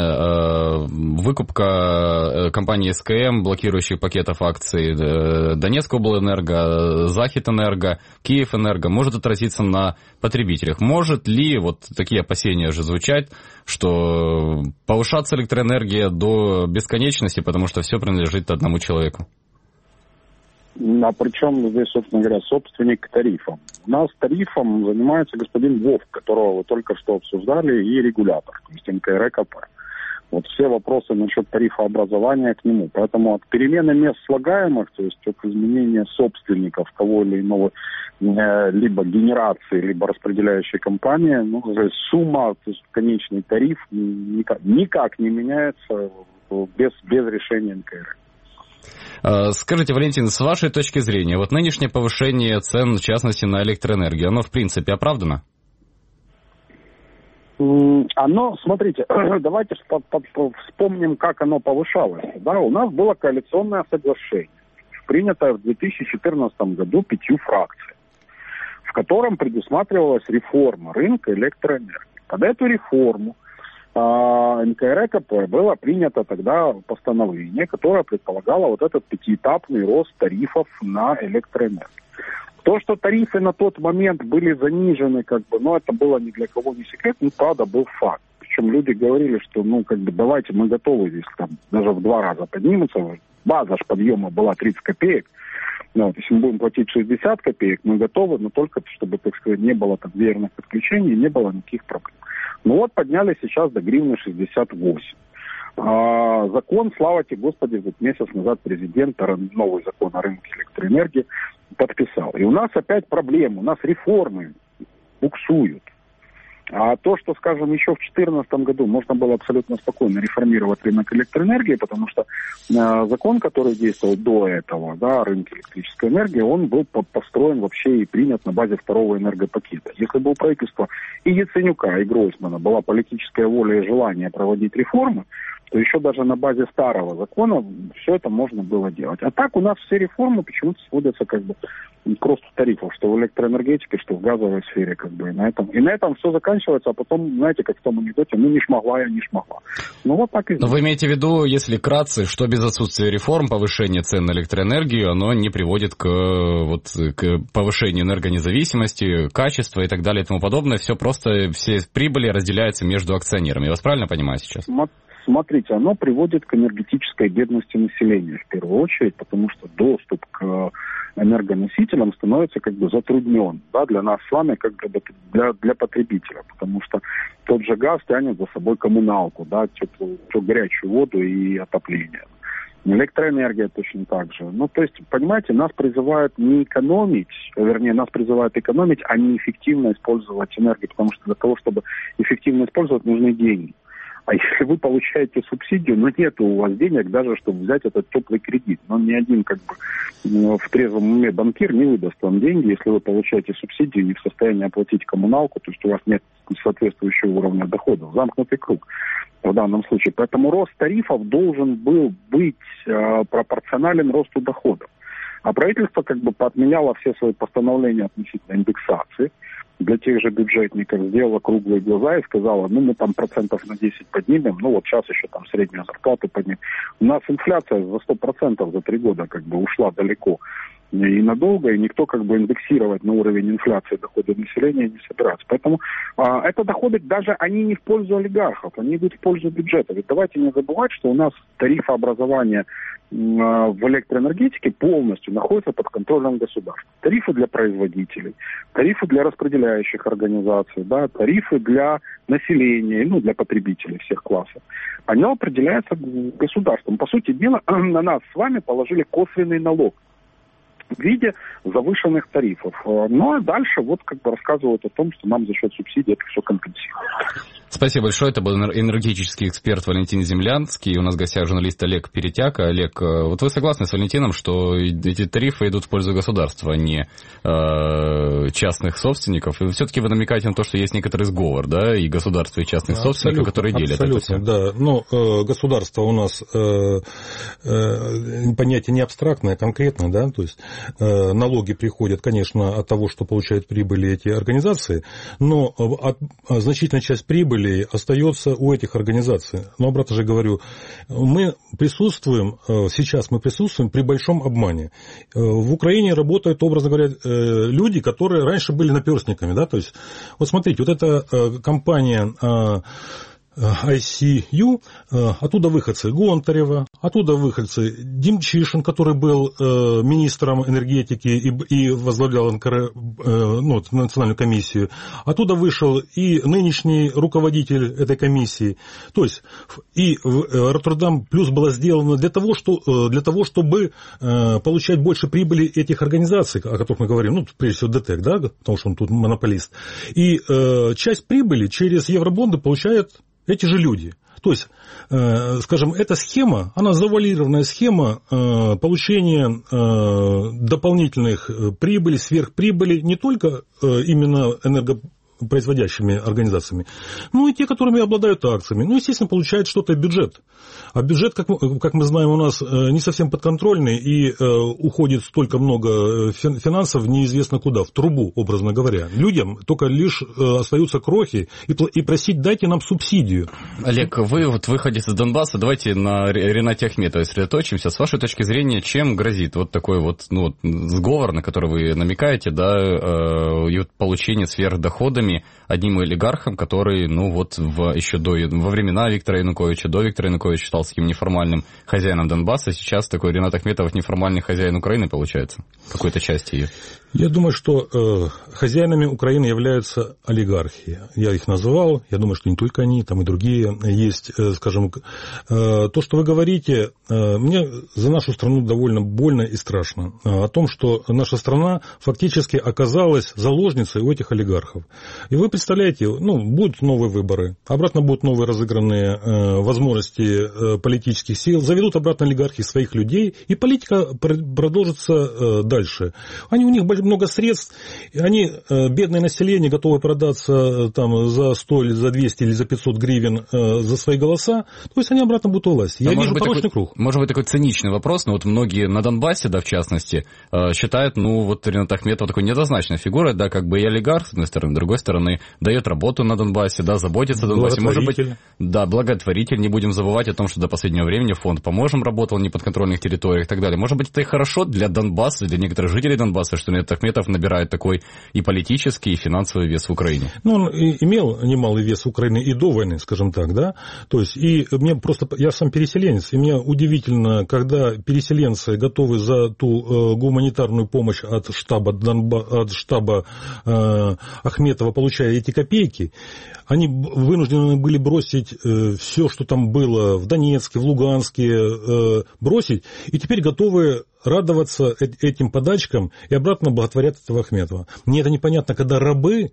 выкупка компании эс ка эм, блокирующих пакетов акций Донецкоблэнерго, Захидэнерго, Киевэнерго, может отразиться на потребителях? Может ли, вот такие опасения же звучат, что повышаться электроэнергия до бесконечности, потому что все принадлежит одному человеку? А причем здесь, собственно говоря, собственник тарифа. У нас тарифом занимается господин Вовк, которого вы только что обсуждали, и регулятор, то есть эн ка эр и ка пэ. Вот все вопросы насчет тарифообразования к нему. Поэтому от перемены мест слагаемых, то есть от изменения собственников того или иного э, либо генерации, либо распределяющей компании, ну, сумма, то есть конечный тариф никак, никак не меняется без, без решения эн ка эр и. Скажите, Валентин, с вашей точки зрения, вот нынешнее повышение цен, в частности, на электроэнергию, оно в принципе оправдано? Оно, смотрите, давайте вспомним, как оно повышалось. Да, у нас было коалиционное соглашение, принятое в две тысячи четырнадцатом году пятью фракциями, в котором предусматривалась реформа рынка электроэнергии. Под эту реформу эн ка эр и ка пэ было принято тогда постановление, которое предполагало вот этот пятиэтапный рост тарифов на электроэнергию. То, что тарифы на тот момент были занижены, как бы, ну, это было ни для кого не секрет, но, правда, был факт. Причем люди говорили, что, ну, как бы, давайте мы готовы здесь, там, даже в два раза поднимутся. База ж подъема была тридцать копеек. Ну, вот, если мы будем платить шестьдесят копеек, мы готовы, но только, чтобы, так сказать, не было там веерных отключений, не было никаких проблем. Ну вот подняли сейчас до гривны шестьдесят восемь. А, закон, слава тебе, Господи, вот месяц назад президент новый закон о рынке электроэнергии подписал. И у нас опять проблемы, у нас реформы буксуют. А то, что, скажем, еще в две тысячи четырнадцатом году можно было абсолютно спокойно реформировать рынок электроэнергии, потому что э, закон, который действовал до этого, да, о рынке электрической энергии, он был по- построен вообще и принят на базе второго энергопакета. Если бы у правительства и Яценюка, и Гройсмана была политическая воля и желание проводить реформы, то еще даже на базе старого закона все это можно было делать. А так у нас все реформы почему-то сводятся как бы к росту тарифов, что в электроэнергетике, что в газовой сфере, как бы, и на этом, и на этом все заканчивается, а потом, знаете, как в том анекдоте, ну не шмогла я, не шмогла. Ну вот так и здесь. Но вы имеете в виду, если вкратце, что без отсутствия реформ, повышение цен на электроэнергию, оно не приводит к, вот, к повышению энергонезависимости, качества и так далее и тому подобное, все просто, все прибыли разделяются между акционерами. Я вас правильно понимаю сейчас? Смотрите, оно приводит к энергетической бедности населения в первую очередь, потому что доступ к энергоносителям становится как бы затруднен, да, для нас с вами, как для, для потребителя, потому что тот же газ тянет за собой коммуналку, да, теплую, горячую воду и отопление. Электроэнергия точно так же. Ну, то есть, понимаете, нас призывают не экономить, вернее, нас призывают экономить, а не эффективно использовать энергию, потому что для того, чтобы эффективно использовать, нужны деньги. А если вы получаете субсидию, но нет у вас денег даже, чтобы взять этот теплый кредит. Но ни один как бы в трезвом уме банкир не выдаст вам деньги, если вы получаете субсидию и не в состоянии оплатить коммуналку, то есть у вас нет соответствующего уровня доходов. Замкнутый круг в данном случае. Поэтому рост тарифов должен был быть э, пропорционален росту доходов. А правительство как бы поотменяло все свои постановления относительно индексации. Для тех же бюджетников сделала круглые глаза и сказала, ну, мы там процентов на десять поднимем, ну, вот сейчас еще там среднюю зарплату поднимем. У нас инфляция за сто процентов за три года как бы ушла далеко и надолго, и никто как бы индексировать на уровень инфляции доходы населения не собирается. Поэтому а, это доходы, даже они не в пользу олигархов, они идут в пользу бюджета. Ведь давайте не забывать, что у нас тарифообразование в электроэнергетике полностью находится под контролем государства. Тарифы для производителей, тарифы для распределяющих организаций, да, тарифы для населения, ну, для потребителей всех классов. Они определяются государством. По сути дела, на нас с вами положили косвенный налог. в виде завышенных тарифов. Ну а дальше вот как бы рассказывают о том, что нам за счет субсидий это все компенсирует. Спасибо большое. Это был энергетический эксперт Валентин Землянский. У нас в гостях журналист Олег Перетяка. Олег, вот вы согласны с Валентином, что эти тарифы идут в пользу государства, а не э, частных собственников? И все-таки вы намекаете на то, что есть некоторый сговор, да, и государства, и частных абсолютно, собственников, которые делят это все. Да, но э, государство у нас э, э, понятие не абстрактное, а конкретное, да, то есть э, налоги приходят, конечно, от того, что получают прибыли эти организации, но от, значительная часть прибыли остается у этих организаций. Но обратно же говорю, мы присутствуем, сейчас мы присутствуем при большом обмане. В Украине работают, образно говоря, люди, которые раньше были наперстниками, да, то есть, вот смотрите, вот эта компания ай си ю, оттуда выходцы Гонтарева, оттуда выходцы Демчишин, который был министром энергетики и, и возглавлял эн ка эр, ну, национальную комиссию, оттуда вышел и нынешний руководитель этой комиссии. То есть и Роттердам плюс было сделано для того, что, для того, чтобы получать больше прибыли этих организаций, о которых мы говорим, ну, прежде всего ДТЭК, да, потому что он тут монополист. И часть прибыли через евробонды получает эти же люди. То есть, э, скажем, эта схема, она завуалированная схема э, получения э, дополнительных прибылей, сверхприбыли не только э, именно энергопроизводящими организациями, но и те, которыми обладают акциями. Ну, естественно, получает что-то бюджет. А бюджет, как мы, как мы знаем, у нас не совсем подконтрольный, и э, уходит столько много финансов неизвестно куда, в трубу, образно говоря. Людям только лишь э, остаются крохи и, и просить, дайте нам субсидию. Олег, вы вот выходите из Донбасса, давайте на Ренате Ахметовой сосредоточимся. С вашей точки зрения, чем грозит вот такой вот, ну, сговор, на который вы намекаете, да, э, и вот получение сверхдоходами одним олигархом, который, ну, вот в, еще до, во времена Виктора Януковича, до Виктора Януковича считал таким неформальным хозяином Донбасса, сейчас такой Ренат Ахметов неформальный хозяин Украины, получается, какой-то части ее. Я думаю, что э, хозяинами Украины являются олигархи. Я их называл, я думаю, что не только они, там и другие есть, э, скажем, э, то, что вы говорите, э, мне за нашу страну довольно больно и страшно. Э, о том, что наша страна фактически оказалась заложницей у этих олигархов. И вы представляете, ну, будут новые выборы, обратно будут новые разыгранные э, возможности э, политических сил, заведут обратно олигархи своих людей, и политика продолжится э, дальше. Они, у них много средств, они, бедное население, готовы продаться там, за сто, или за двести, или за пятьсот гривен э, за свои голоса, то есть они обратно будут у власти. Я вижу порочный такой, круг. Может быть, такой циничный вопрос, но вот многие на Донбассе, да, в частности, э, считают, ну, вот Ренат Ахметов такой неоднозначной фигурой, да, как бы и олигарх, с одной стороны, с другой стороны, дает работу на Донбассе, да, заботится о Донбассе. Может быть, да, благотворитель, не будем забывать о том, что до последнего времени фонд «Поможем» работал в неподконтрольных территориях и так далее. Может быть, это и хорошо для Донбасса, для некоторых жителей Донбасса, что Ренат Ахметов набирает такой и политический, и финансовый вес в Украине. Ну, он имел немалый вес в Украине и до войны, скажем так, да. То есть, и мне просто, я сам переселенец, и мне удивительно, когда переселенцы готовы за ту э, гуманитарную помощь от штаба, Донба, от штаба э, Ахметова, получая эти копейки, они вынуждены были бросить э, все, что там было в Донецке, в Луганске, э, бросить, и теперь готовы радоваться этим подачкам и обратно боготворят этого Ахметова. Мне это непонятно, когда рабы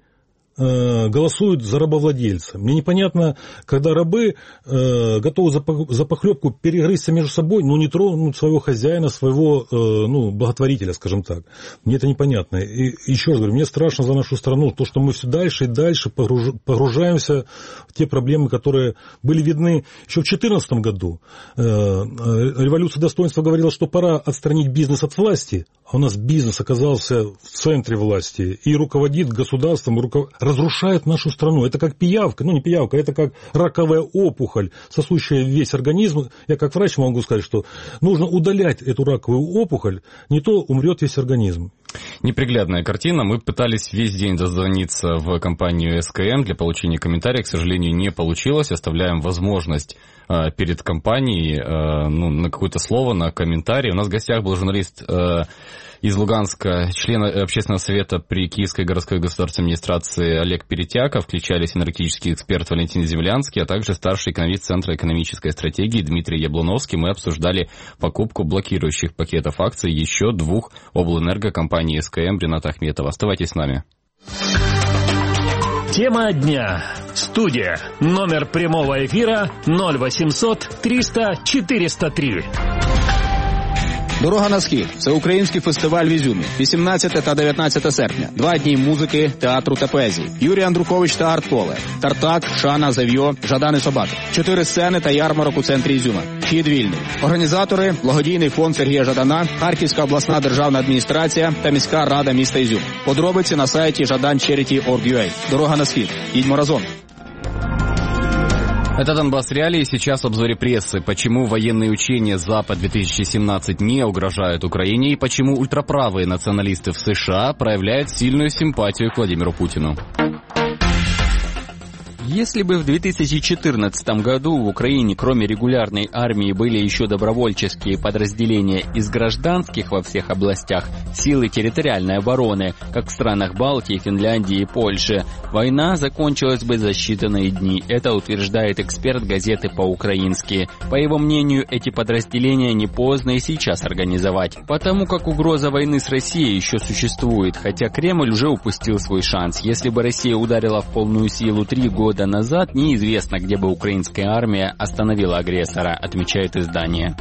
э, голосуют за рабовладельца. Мне непонятно, когда рабы э, готовы за, за похлебку перегрызться между собой, но не тронуть своего хозяина, своего э, ну, благотворителя, скажем так. Мне это непонятно. И еще раз говорю, мне страшно за нашу страну, то, что мы все дальше и дальше погруж, погружаемся в те проблемы, которые были видны еще в две тысячи четырнадцатом году. Э, революция достоинства говорила, что пора отстранить бизнес от власти, а у нас бизнес оказался в центре власти и руководит государством, руко... разрушает нашу страну. Это как пиявка, ну не пиявка, это как раковая опухоль, сосущая весь организм. Я как врач могу сказать, что нужно удалять эту раковую опухоль, не то умрет весь организм. Неприглядная картина. Мы пытались весь день дозвониться в компанию эс ка эм для получения комментариев. К сожалению, не получилось. Оставляем возможность э, перед компанией, э, ну, на какое-то слово, на комментарий. У нас в гостях был журналист э, из Луганска, член общественного совета при Киевской городской государственной администрации Олег Перетяков, включались энергетический эксперт Валентин Землянский, а также старший экономист Центра экономической стратегии Дмитрий Яблуновский. Мы обсуждали покупку блокирующих пакетов акций еще двух облэнерго компании СКМ Рената Ахметова. Оставайтесь с нами. Тема дня. Студия. Номер прямого эфира ноль восемьсот триста четыреста три. Дорога на схід. Це український фестиваль в Ізюмі. вісімнадцяте та дев'ятнадцяте серпня. Два дні музики, театру та поезії. Юрій Андрухович та Арт-Поле. Тартак, Шана, Зав'йо, Жадан і Собаки. Чотири сцени та ярмарок у центрі Ізюма. Вхід вільний. Організатори – благодійний фонд Сергія Жадана, Харківська обласна державна адміністрація та міська рада міста Ізюм. Подробиці на сайті жадан чаріті крапка орг крапка ю а. Дорога на схід. Їдьмо разом. Это Донбасс Реалии. Сейчас в обзоре прессы. Почему военные учения Запад-две тысячи семнадцать не угрожают Украине и почему ультраправые националисты в США проявляют сильную симпатию к Владимиру Путину. Если бы в две тысячи четырнадцатом году в Украине, кроме регулярной армии, были еще добровольческие подразделения из гражданских во всех областях, силы территориальной обороны, как в странах Балтии, Финляндии и Польши, война закончилась бы за считанные дни. Это утверждает эксперт газеты «По-украински». По его мнению, эти подразделения не поздно и сейчас организовать, потому как угроза войны с Россией еще существует, хотя Кремль уже упустил свой шанс. Если бы Россия ударила в полную силу три года назад, неизвестно, где бы украинская армия остановила агрессора, отмечает издание.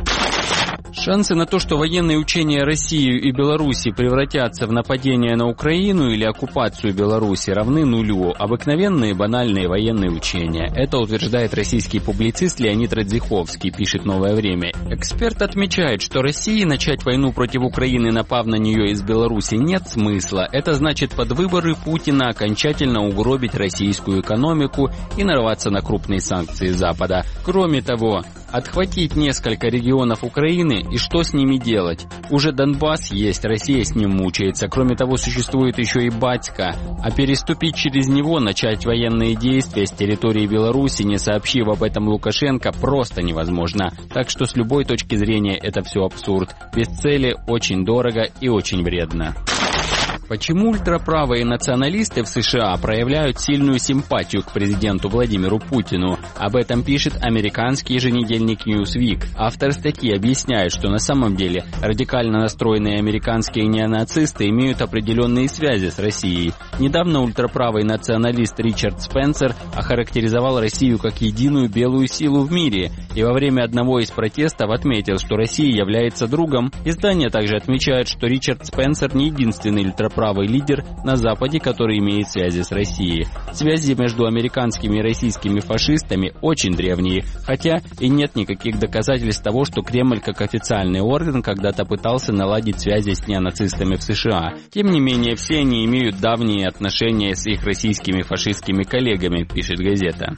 Шансы на то, что военные учения России и Беларуси превратятся в нападение на Украину или оккупацию Беларуси, равны нулю. Обыкновенные банальные военные учения. Это утверждает российский публицист Леонид Радзиховский, пишет «Новое время». Эксперт отмечает, что России начать войну против Украины, напав на нее из Беларуси, нет смысла. Это значит под выборы Путина окончательно угробить российскую экономику и нарваться на крупные санкции Запада. Кроме того, отхватить несколько регионов Украины и что с ними делать? Уже Донбасс есть, Россия с ним мучается. Кроме того, существует еще и Батька. А переступить через него, начать военные действия с территории Беларуси, не сообщив об этом Лукашенко, просто невозможно. Так что с любой точки зрения это все абсурд. Без цели очень дорого и очень вредно. Почему ультраправые националисты в США проявляют сильную симпатию к президенту Владимиру Путину? Об этом пишет американский еженедельник Newsweek. Автор статьи объясняет, что на самом деле радикально настроенные американские неонацисты имеют определенные связи с Россией. Недавно ультраправый националист Ричард Спенсер охарактеризовал Россию как единую белую силу в мире и во время одного из протестов отметил, что Россия является другом. Издание также отмечает, что Ричард Спенсер не единственный ультраправый правый лидер на Западе, который имеет связи с Россией. Связи между американскими и российскими фашистами очень древние, хотя и нет никаких доказательств того, что Кремль как официальный орган когда-то пытался наладить связи с неонацистами в США. Тем не менее, все они имеют давние отношения с их российскими фашистскими коллегами, пишет газета.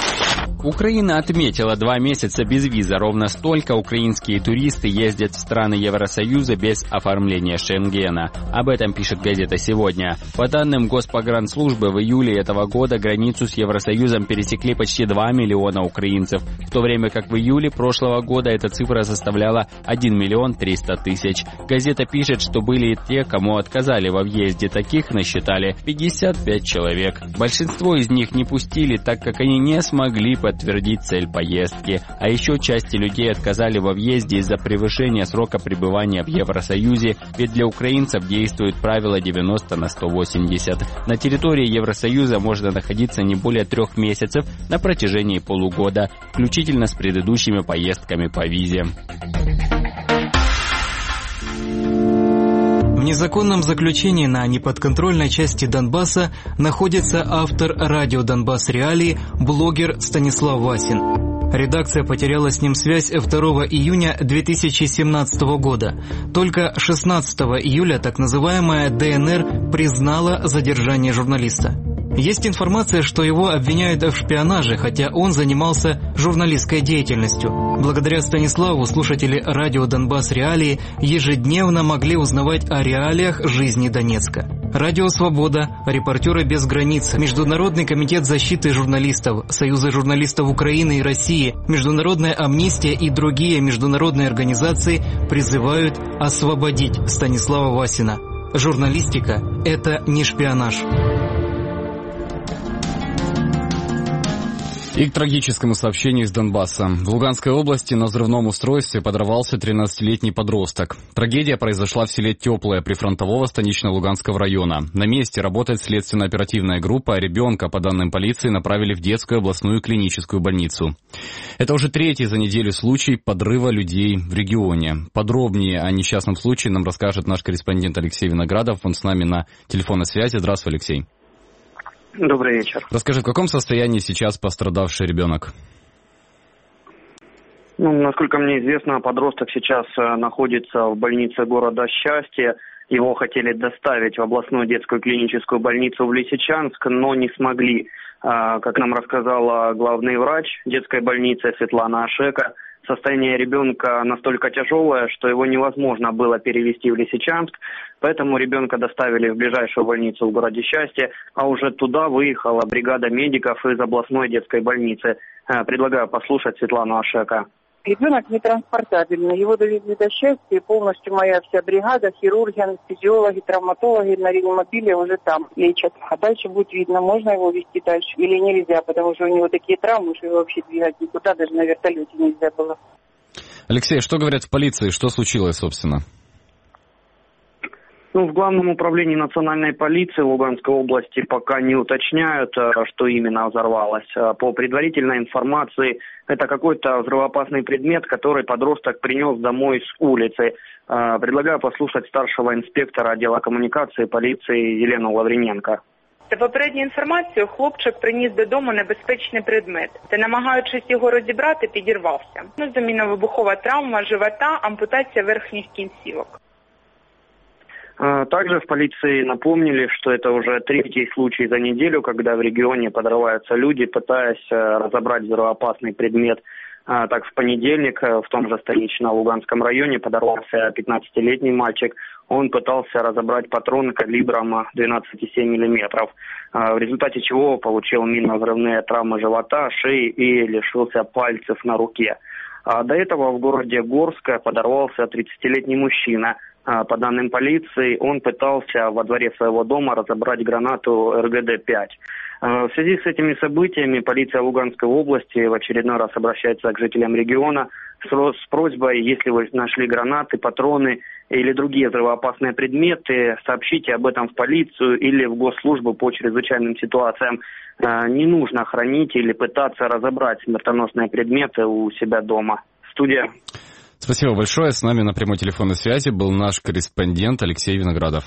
Украина отметила два месяца без виза. Ровно столько украинские туристы ездят в страны Евросоюза без оформления Шенгена. Об этом пишет газета «Сегодня». По данным Госпогранслужбы, в июле этого года границу с Евросоюзом пересекли почти два миллиона украинцев, в то время как в июле прошлого года эта цифра составляла один миллион триста тысяч. Газета пишет, что были и те, кому отказали во въезде. Таких насчитали пятьдесят пять человек. Большинство из них не пустили, так как они не смогли подтвердить цель поездки. А еще части людей отказали во въезде из-за превышения срока пребывания в Евросоюзе, ведь для украинцев действует правило девяносто на сто восемьдесят. На территории Евросоюза можно находиться не более трех месяцев на протяжении полугода, включительно с предыдущими поездками по визе. В незаконном заключении на неподконтрольной части Донбасса находится автор радио «Донбасс Реалии», блогер Станислав Васин. Редакция потеряла с ним связь второго июня две тысячи семнадцатого года. Только шестнадцатого июля так называемая ДНР признала задержание журналиста. Есть информация, что его обвиняют в шпионаже, хотя он занимался журналистской деятельностью. Благодаря Станиславу слушатели радио «Донбасс Реалии» ежедневно могли узнавать о реалиях жизни Донецка. Радио «Свобода», репортеры без границ, Международный комитет защиты журналистов, Союзы журналистов Украины и России, Международная амнистия и другие международные организации призывают освободить Станислава Васина. Журналистика – это не шпионаж. И к трагическому сообщению из Донбасса. В Луганской области на взрывном устройстве подорвался тринадцатилетний подросток. Трагедия произошла в селе Теплое прифронтового станично-Луганского района. На месте работает следственно-оперативная группа, а ребенка, по данным полиции, направили в детскую областную клиническую больницу. Это уже третий за неделю случай подрыва людей в регионе. Подробнее о несчастном случае нам расскажет наш корреспондент Алексей Виноградов. Он с нами на телефонной связи. Здравствуй, Алексей. Добрый вечер. Расскажи, в каком состоянии сейчас пострадавший ребенок? Ну, насколько мне известно, подросток сейчас находится в больнице города Счастье. Его хотели доставить в областную детскую клиническую больницу в Лисичанск, но не смогли. Как нам рассказала главный врач детской больницы Светлана Ашека, состояние ребенка настолько тяжелое, что его невозможно было перевести в Лисичанск, поэтому ребенка доставили в ближайшую больницу в городе Счастье, а уже туда выехала бригада медиков из областной детской больницы. Предлагаю послушать Светлану Ашека. Ребенок нетранспортабельный, его довезли до Счастья, и полностью моя вся бригада, хирурги, анестезиологи, травматологи на реанимобиле уже там лечат. А дальше будет видно, можно его везти дальше или нельзя, потому что у него такие травмы, что его вообще двигать никуда, даже на вертолете нельзя было. Алексей, что говорят в полиции, что случилось, собственно? Ну, в Главном управлении национальной полиции Луганской области пока не уточняют, что именно взорвалось. По предварительной информации, это какой-то взрывоопасный предмет, который подросток принес домой с улицы. Предлагаю послушать старшего инспектора отдела комунікації поліції Елену Лавриненко. За попередньою інформацією, хлопчик приніс додому небезпечний предмет та, намагаючись його розібрати, підірвався. Ну, заміновибухова травма живота, ампутація верхніх кінцівок. Также в полиции напомнили, что это уже третий случай за неделю, когда в регионе подрываются люди, пытаясь разобрать взрывоопасный предмет. Так, в понедельник в том же станично-Луганском районе подорвался пятнадцатилетний мальчик. Он пытался разобрать патрон калибром двенадцать целых семь десятых миллиметров, в результате чего получил минно-взрывные травмы живота, шеи и лишился пальцев на руке. А до этого в городе Горск подорвался тридцатилетний мужчина. По данным полиции, он пытался во дворе своего дома разобрать гранату эр гэ дэ пять. В связи с этими событиями полиция Луганской области в очередной раз обращается к жителям региона с просьбой, если вы нашли гранаты, патроны или другие взрывоопасные предметы, сообщите об этом в полицию или в госслужбу по чрезвычайным ситуациям. Не нужно хранить или пытаться разобрать смертоносные предметы у себя дома. Студия. Спасибо большое. С нами на прямой телефонной связи был наш корреспондент Алексей Виноградов.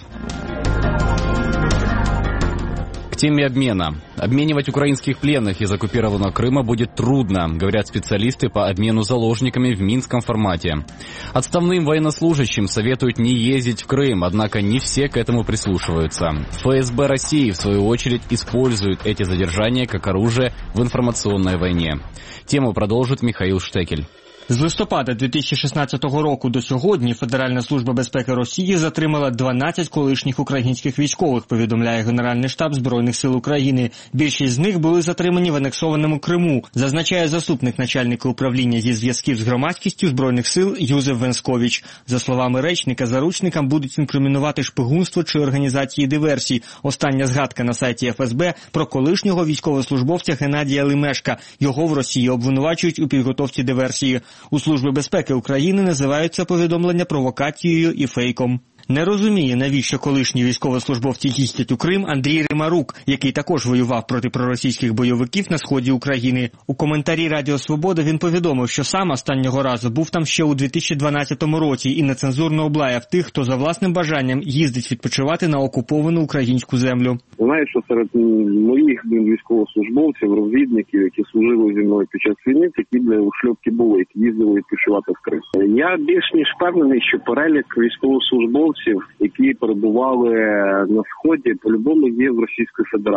К теме обмена. Обменивать украинских пленных из оккупированного Крыма будет трудно, говорят специалисты по обмену заложниками в минском формате. Отставным военнослужащим советуют не ездить в Крым, однако не все к этому прислушиваются. эф эс бэ России, в свою очередь, использует эти задержания как оружие в информационной войне. Тему продолжит Михаил Штекель. З листопада дві тисячі шістнадцятого року до сьогодні Федеральна служба безпеки Росії затримала дванадцять колишніх українських військових, повідомляє Генеральний штаб Збройних сил України. Більшість з них були затримані в анексованому Криму, зазначає заступник начальника управління зі зв'язків з громадськістю Збройних сил Юзеф Венскович. За словами речника, заручникам будуть інкримінувати шпигунство чи організації диверсій. Остання згадка на сайті еф ес бе про колишнього військовослужбовця Геннадія Лимешка. Його в Росії обвинувачують у підготовці диверсії. У Службі безпеки України називають це повідомлення провокацією і фейком. Не розуміє, навіщо колишні військовослужбовці їздять у Крим Андрій Римарук, який також воював проти проросійських бойовиків на сході України. У коментарі Радіо Свобода він повідомив, що сам останнього разу був там ще у дві тисячі дванадцятому році і нецензурно облаяв тих, хто за власним бажанням їздить відпочивати на окуповану українську землю. Знаю, що серед моїх військовослужбовців, розвідників, які служили зі мною під час війни, такі для ушльопки були, які їздили відпочивати в Крим. Я більш ніж впевнений, що перелік військовослужбовців, які перебували на Сході, по-любому є в Російській Федерації.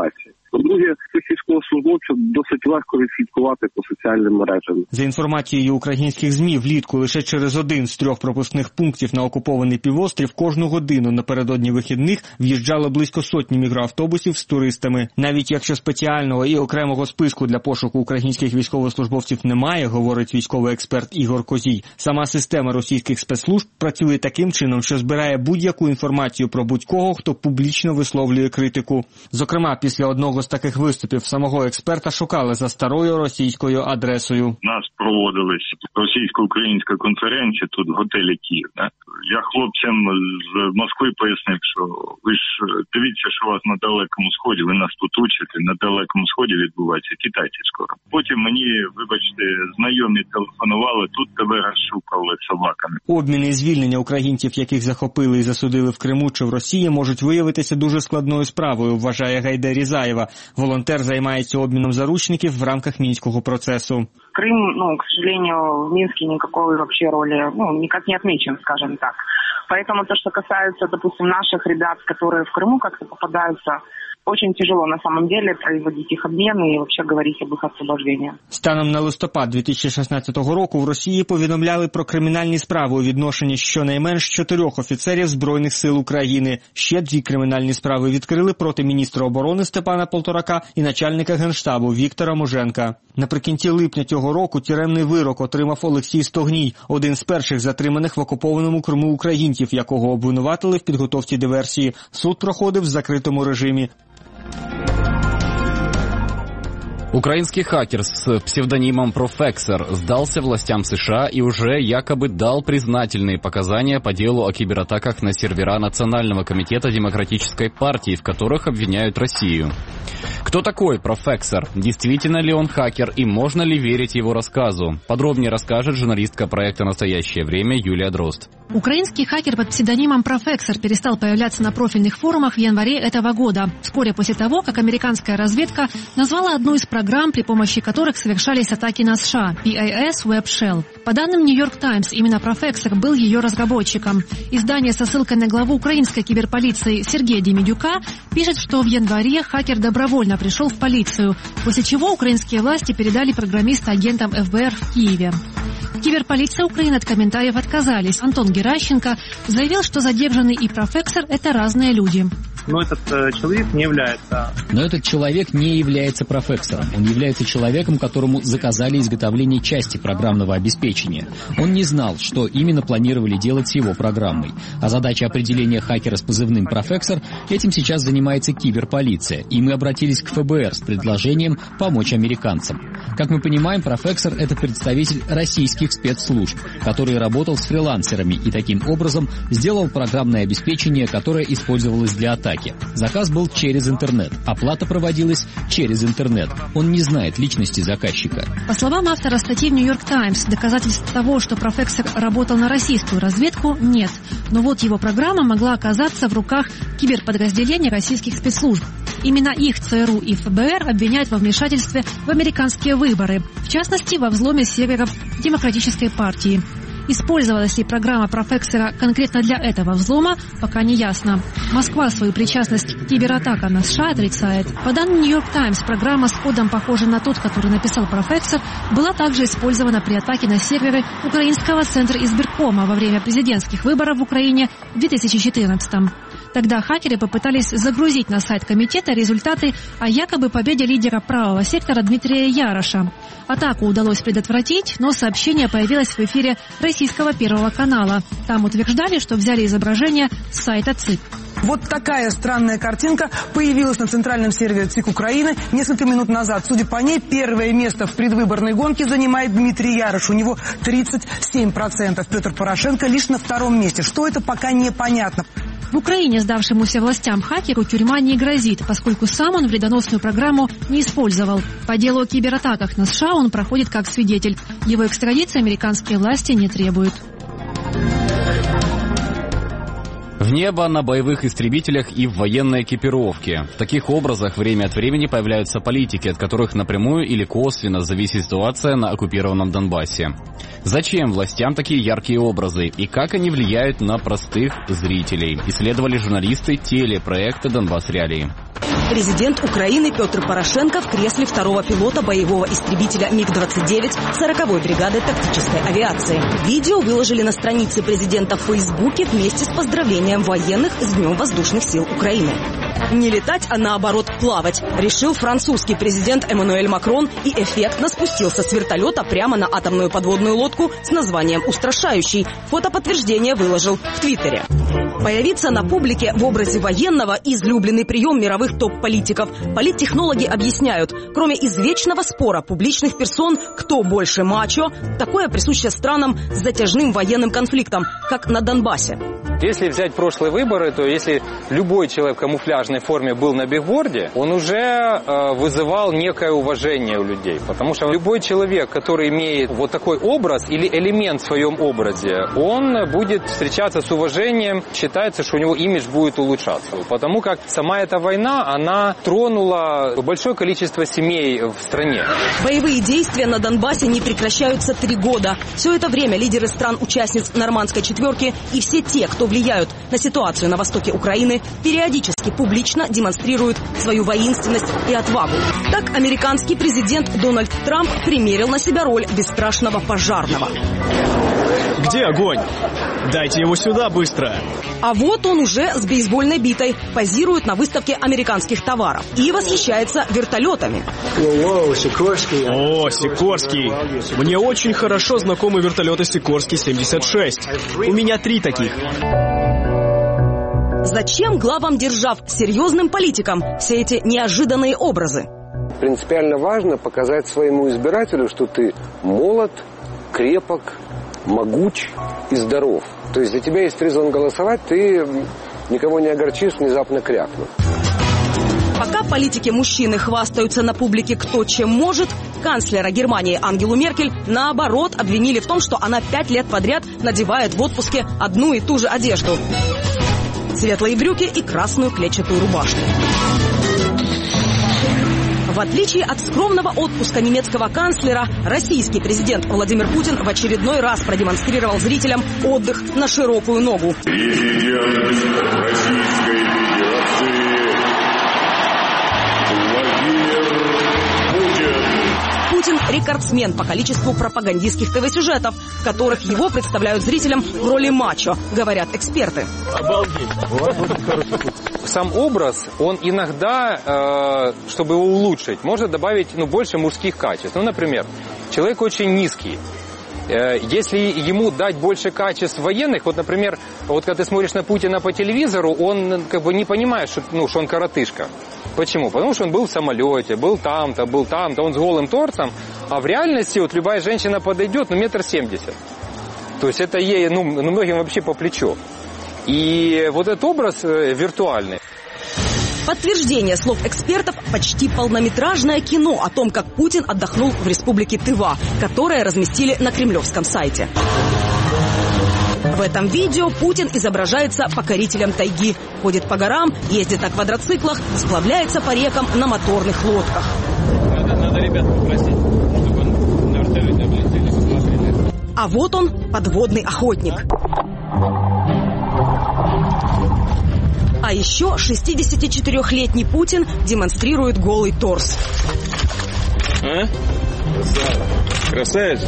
По-друге, цих військовослужбовців досить легко відслідкувати по соціальним мережам. За інформацією українських ЗМІ, влітку лише через один з трьох пропускних пунктів на окупований півострів кожну годину напередодні вихідних в'їжджало близько сотні мікроавтобусів з туристами. Навіть якщо спеціального і окремого списку для пошуку українських військовослужбовців немає, говорить військовий експерт Ігор Козій, сама система російських спецслужб працює таким чином, що збирає будь-яку інформацію про будь-кого, хто публічно висловлює критику. Зокрема, після одного з таких виступів самого експерта шукали за старою російською адресою. Нас проводилась російсько-українська конференція тут в готелі Київ. Да? Я хлопцям з Москви пояснив, що ви ж дивіться, що у вас на Далекому Сході, ви нас тут учите, на Далекому Сході відбувається, китайці скоро. Потім мені, вибачте, знайомі телефонували, тут тебе розшукали собаками. Обміни і звільнення українців, яких захопили і засудили в Криму чи в Росії, можуть виявитися дуже складною справою, вважає Гайде Різаєва. Волонтер займається обміном заручників в рамках Мінського процесу. Крым, ну, к сожалению, в Минске никакой вообще роли, ну, никак не отмечен, скажем так. Поэтому то, что касается, допустим, наших ребят, которые в Крыму как-то попадаются, очень тяжело на самом деле производить их обмены и вообще говорить об их освобождении. Станом на листопад дві тисячі шістнадцятого року в Росії повідомляли про кримінальні справи у відношенні щонайменш чотирьох офіцерів Збройних сил України. Ще дві кримінальні справи відкрили проти міністра оборони Степана Полторака і начальника Генштабу Віктора Муженка. Наприкінці липня цього року тюремний вирок отримав Олексій Стогній, один з перших затриманих в окупованому Криму українців, якого обвинуватили в підготовці диверсії. Суд проходив в закритому режимі. Украинский хакер с псевдонимом Профексор сдался властям США и уже якобы дал признательные показания по делу о кибератаках на сервера Национального комитета Демократической партии, в которых обвиняют Россию. Кто такой Профексор? Действительно ли он хакер и можно ли верить его рассказу? Подробнее расскажет журналистка проекта «Настоящее время» Юлия Дрозд. Украинский хакер под псевдонимом Профексор перестал появляться на профильных форумах в январе этого года, вскоре после того, как американская разведка назвала одну из программ, при помощи которых совершались атаки на США – пи эй эс Web Shell. По данным Нью-Йорк Таймс, именно Профексор был ее разработчиком. Издание со ссылкой на главу украинской киберполиции Сергея Демидюка пишет, что в январе хакер добровольно пришел в полицию, после чего украинские власти передали программиста агентам эф бэ эр в Киеве. Киберполиция Украины от комментариев отказались. Антон Геращенко заявил, что задержанный и Профексор – это разные люди. Но этот э, человек не является... Но этот человек не является профессором. Он является человеком, которому заказали изготовление части программного обеспечения. Он не знал, что именно планировали делать с его программой. А задача определения хакера с позывным «Профексор» этим сейчас занимается киберполиция. И мы обратились к эф бэ эр с предложением помочь американцам. Как мы понимаем, Профексор – это представитель российских спецслужб, который работал с фрилансерами и таким образом сделал программное обеспечение, которое использовалось для атаки. Заказ был через интернет. Оплата проводилась через интернет. Он не знает личности заказчика. По словам автора статьи в Нью-Йорк Таймс, доказательств того, что Профексор работал на российскую разведку, нет. Но вот его программа могла оказаться в руках киберподразделений российских спецслужб. Именно их ЦРУ и эф бэ эр обвиняют во вмешательстве в американские выборы, в частности, во взломе серверов Демократической партии. Использовалась ли программа Профексора конкретно для этого взлома, пока не ясно. Москва свою причастность к кибератакам на США отрицает. По данным Нью-Йорк Таймс, программа с кодом, похожим на тот, который написал Профексор, была также использована при атаке на серверы Украинского центра избиркома во время президентских выборов в Украине в две тысячи четырнадцатом. Тогда хакеры попытались загрузить на сайт комитета результаты о якобы победе лидера правого сектора Дмитрия Яроша. Атаку удалось предотвратить, но сообщение появилось в эфире российского Первого канала. Там утверждали, что взяли изображение с сайта ЦИК. Вот такая странная картинка появилась на центральном сервере ЦИК Украины несколько минут назад. Судя по ней, первое место в предвыборной гонке занимает Дмитрий Ярош. У него тридцать семь процентов. Петр Порошенко лишь на втором месте. Что это, пока непонятно. В Украине сдавшемуся властям хакеру тюрьма не грозит, поскольку сам он вредоносную программу не использовал. По делу о кибератаках на США он проходит как свидетель. Его экстрадиции американские власти не требуют. В небо, на боевых истребителях и в военной экипировке. В таких образах время от времени появляются политики, от которых напрямую или косвенно зависит ситуация на оккупированном Донбассе. Зачем властям такие яркие образы и как они влияют на простых зрителей? Исследовали журналисты телепроекта «Донбасс Реалии». Президент Украины Петр Порошенко в кресле второго пилота боевого истребителя миг двадцать девять сороковой бригады тактической авиации. Видео выложили на странице президента в Фейсбуке вместе с поздравлением военных с Днем воздушных сил Украины. Не летать, а наоборот плавать, решил французский президент Эммануэль Макрон и эффектно спустился с вертолета прямо на атомную подводную лодку с названием «Устрашающий». Фотоподтверждение выложил в Твиттере. Появиться на публике в образе военного – излюбленный прием мировых топ-политиков. Политтехнологи объясняют, кроме извечного спора публичных персон, кто больше мачо, такое присуще странам с затяжным военным конфликтом, как на Донбассе. Если взять прошлые выборы, то если любой человек в камуфляжной форме был на бигборде, он уже э, вызывал некое уважение у людей. Потому что любой человек, который имеет вот такой образ или элемент в своем образе, он будет встречаться с уважением, считается, что у него имидж будет улучшаться. Потому как сама эта война, она тронула большое количество семей в стране. Боевые действия на Донбассе не прекращаются три года. Все это время лидеры стран-участниц Нормандской четверки и все те, кто влияют на ситуацию на востоке Украины, периодически публично демонстрируют свою воинственность и отвагу. Так американский президент Дональд Трамп примерил на себя роль бесстрашного пожарного. Где огонь? Дайте его сюда быстро. А вот он уже с бейсбольной битой позирует на выставке американских товаров и восхищается вертолетами. О, Сикорский. Мне очень хорошо знакомы вертолеты Сикорский семьдесят шесть. У меня три таких. Зачем главам держав серьезным политикам все эти неожиданные образы? Принципиально важно показать своему избирателю, что ты молод, крепок, могуч и здоров. То есть за тебя есть резон голосовать, ты никого не огорчишь, внезапно крякнув. Пока политики-мужчины хвастаются на публике кто чем может, канцлера Германии Ангелу Меркель, наоборот, обвинили в том, что она пять лет подряд надевает в отпуске одну и ту же одежду. Светлые брюки и красную клетчатую рубашку. В отличие от скромного отпуска немецкого канцлера, российский президент Владимир Путин в очередной раз продемонстрировал зрителям отдых на широкую ногу. Президент Российской Федерации Владимир Путин. Путин – рекордсмен по количеству пропагандистских ТВ-сюжетов, в которых его представляют зрителям в роли мачо, говорят эксперты. Сам образ, он иногда, э, чтобы его улучшить, можно добавить ну, больше мужских качеств. Ну, например, человек очень низкий. Э, если ему дать больше качеств военных, вот, например, вот когда ты смотришь на Путина по телевизору, он как бы не понимает, что, ну, что он коротышка. Почему? Потому что он был в самолете, был там-то, был там-то, он с голым торсом, а в реальности вот любая женщина подойдет, ну, метр семьдесят. То есть это ей, ну, многим вообще по плечу. И вот этот образ виртуальный. Подтверждение слов экспертов – почти полнометражное кино о том, как Путин отдохнул в республике Тыва, которое разместили на кремлевском сайте. В этом видео Путин изображается покорителем тайги, ходит по горам, ездит на квадроциклах, сплавляется по рекам на моторных лодках. Надо, надо ребят попросить, чтобы на вертолете облетели, посмотрели. А вот он, подводный охотник. А еще шестидесятичетырёхлетний Путин демонстрирует голый торс. А? Красавец.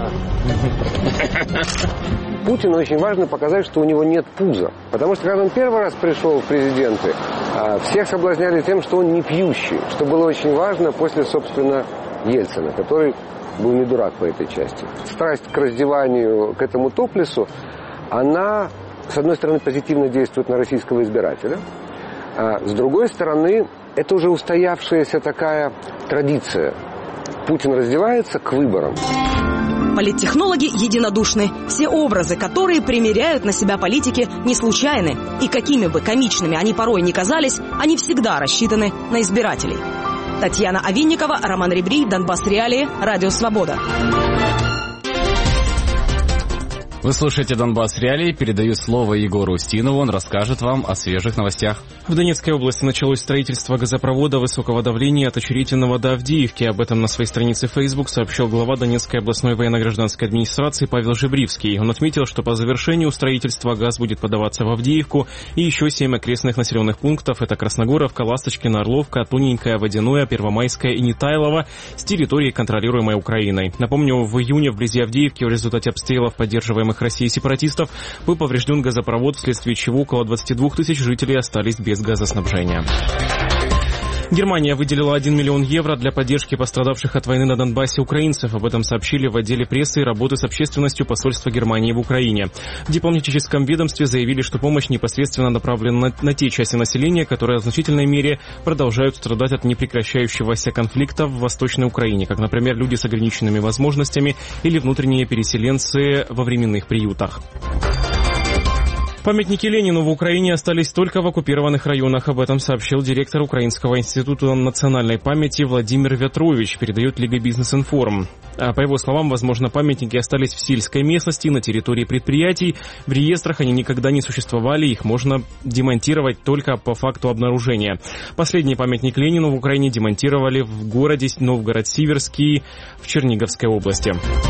Путину очень важно показать, что у него нет пуза. Потому что когда он первый раз пришел в президенты, всех соблазняли тем, что он не пьющий. Что было очень важно после, собственно, Ельцина, который был не дурак по этой части. Страсть к раздеванию, к этому топлесу, она, с одной стороны, позитивно действует на российского избирателя, а с другой стороны, это уже устоявшаяся такая традиция. Путин раздевается к выборам. Политтехнологи единодушны. Все образы, которые примеряют на себя политики, не случайны. И какими бы комичными они порой ни казались, они всегда рассчитаны на избирателей. Татьяна Овинникова, Роман Ребрий, Донбасс Реалии, Радио Свобода. Вы слушаете «Донбасс Реалии». Передаю слово Егору Устинову. Он расскажет вам о свежих новостях. В Донецкой области началось строительство газопровода высокого давления от Очеретиного до Авдеевки. Об этом на своей странице Facebook сообщил глава Донецкой областной военно-гражданской администрации Павел Жебривский. Он отметил, что по завершению строительства газ будет подаваться в Авдеевку и еще семь окрестных населенных пунктов. Это Красногоровка, Ласточкино, Орловка, Тоненькая, Водяное, Первомайская и Нетайлово с территории, контролируемой Украиной. Напомню, в июне вблизи Авдеевки в результате обстрелов поддерживаемых Россией сепаратистов был поврежден газопровод, вследствие чего около двадцати двух тысяч жителей остались без газоснабжения. Германия выделила один миллион евро для поддержки пострадавших от войны на Донбассе украинцев. Об этом сообщили в отделе прессы и работы с общественностью посольства Германии в Украине. В дипломатическом ведомстве заявили, что помощь непосредственно направлена на, на те части населения, которые в значительной мере продолжают страдать от непрекращающегося конфликта в Восточной Украине, как, например, люди с ограниченными возможностями или внутренние переселенцы во временных приютах. Памятники Ленину в Украине остались только в оккупированных районах. Об этом сообщил директор Украинского института национальной памяти Владимир Вятрович, передает Лига Бизнес-Информ. А по его словам, возможно, памятники остались в сельской местности, на территории предприятий. В реестрах они никогда не существовали, их можно демонтировать только по факту обнаружения. Последний памятник Ленину в Украине демонтировали в городе Новгород-Сиверский в Черниговской области.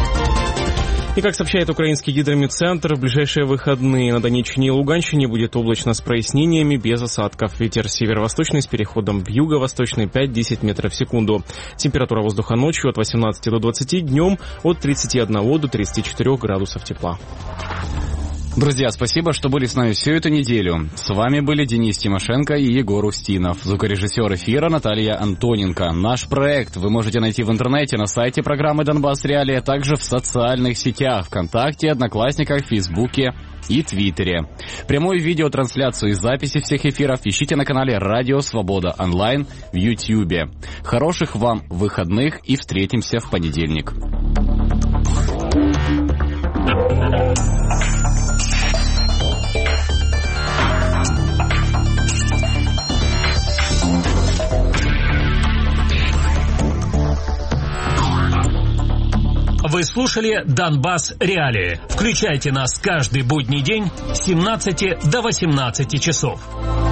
И, как сообщает украинский гидрометцентр, в ближайшие выходные на Донеччине и Луганщине будет облачно с прояснениями, без осадков. Ветер северо-восточный с переходом в юго-восточный пять-десять метров в секунду. Температура воздуха ночью от восемнадцати до двадцати, днем от тридцати одного до тридцати четырёх градусов тепла. Друзья, спасибо, что были с нами всю эту неделю. С вами были Денис Тимошенко и Егор Устинов. Звукорежиссер эфира Наталья Антоненко. Наш проект вы можете найти в интернете на сайте программы «Донбасс Реалии», а также в социальных сетях ВКонтакте, Одноклассниках, Фейсбуке и Твиттере. Прямую видеотрансляцию и записи всех эфиров ищите на канале «Радио Свобода онлайн» в Ютьюбе. Хороших вам выходных и встретимся в понедельник. Вы слушали «Донбасс Реалии». Включайте нас каждый будний день с семнадцати до восемнадцати часов.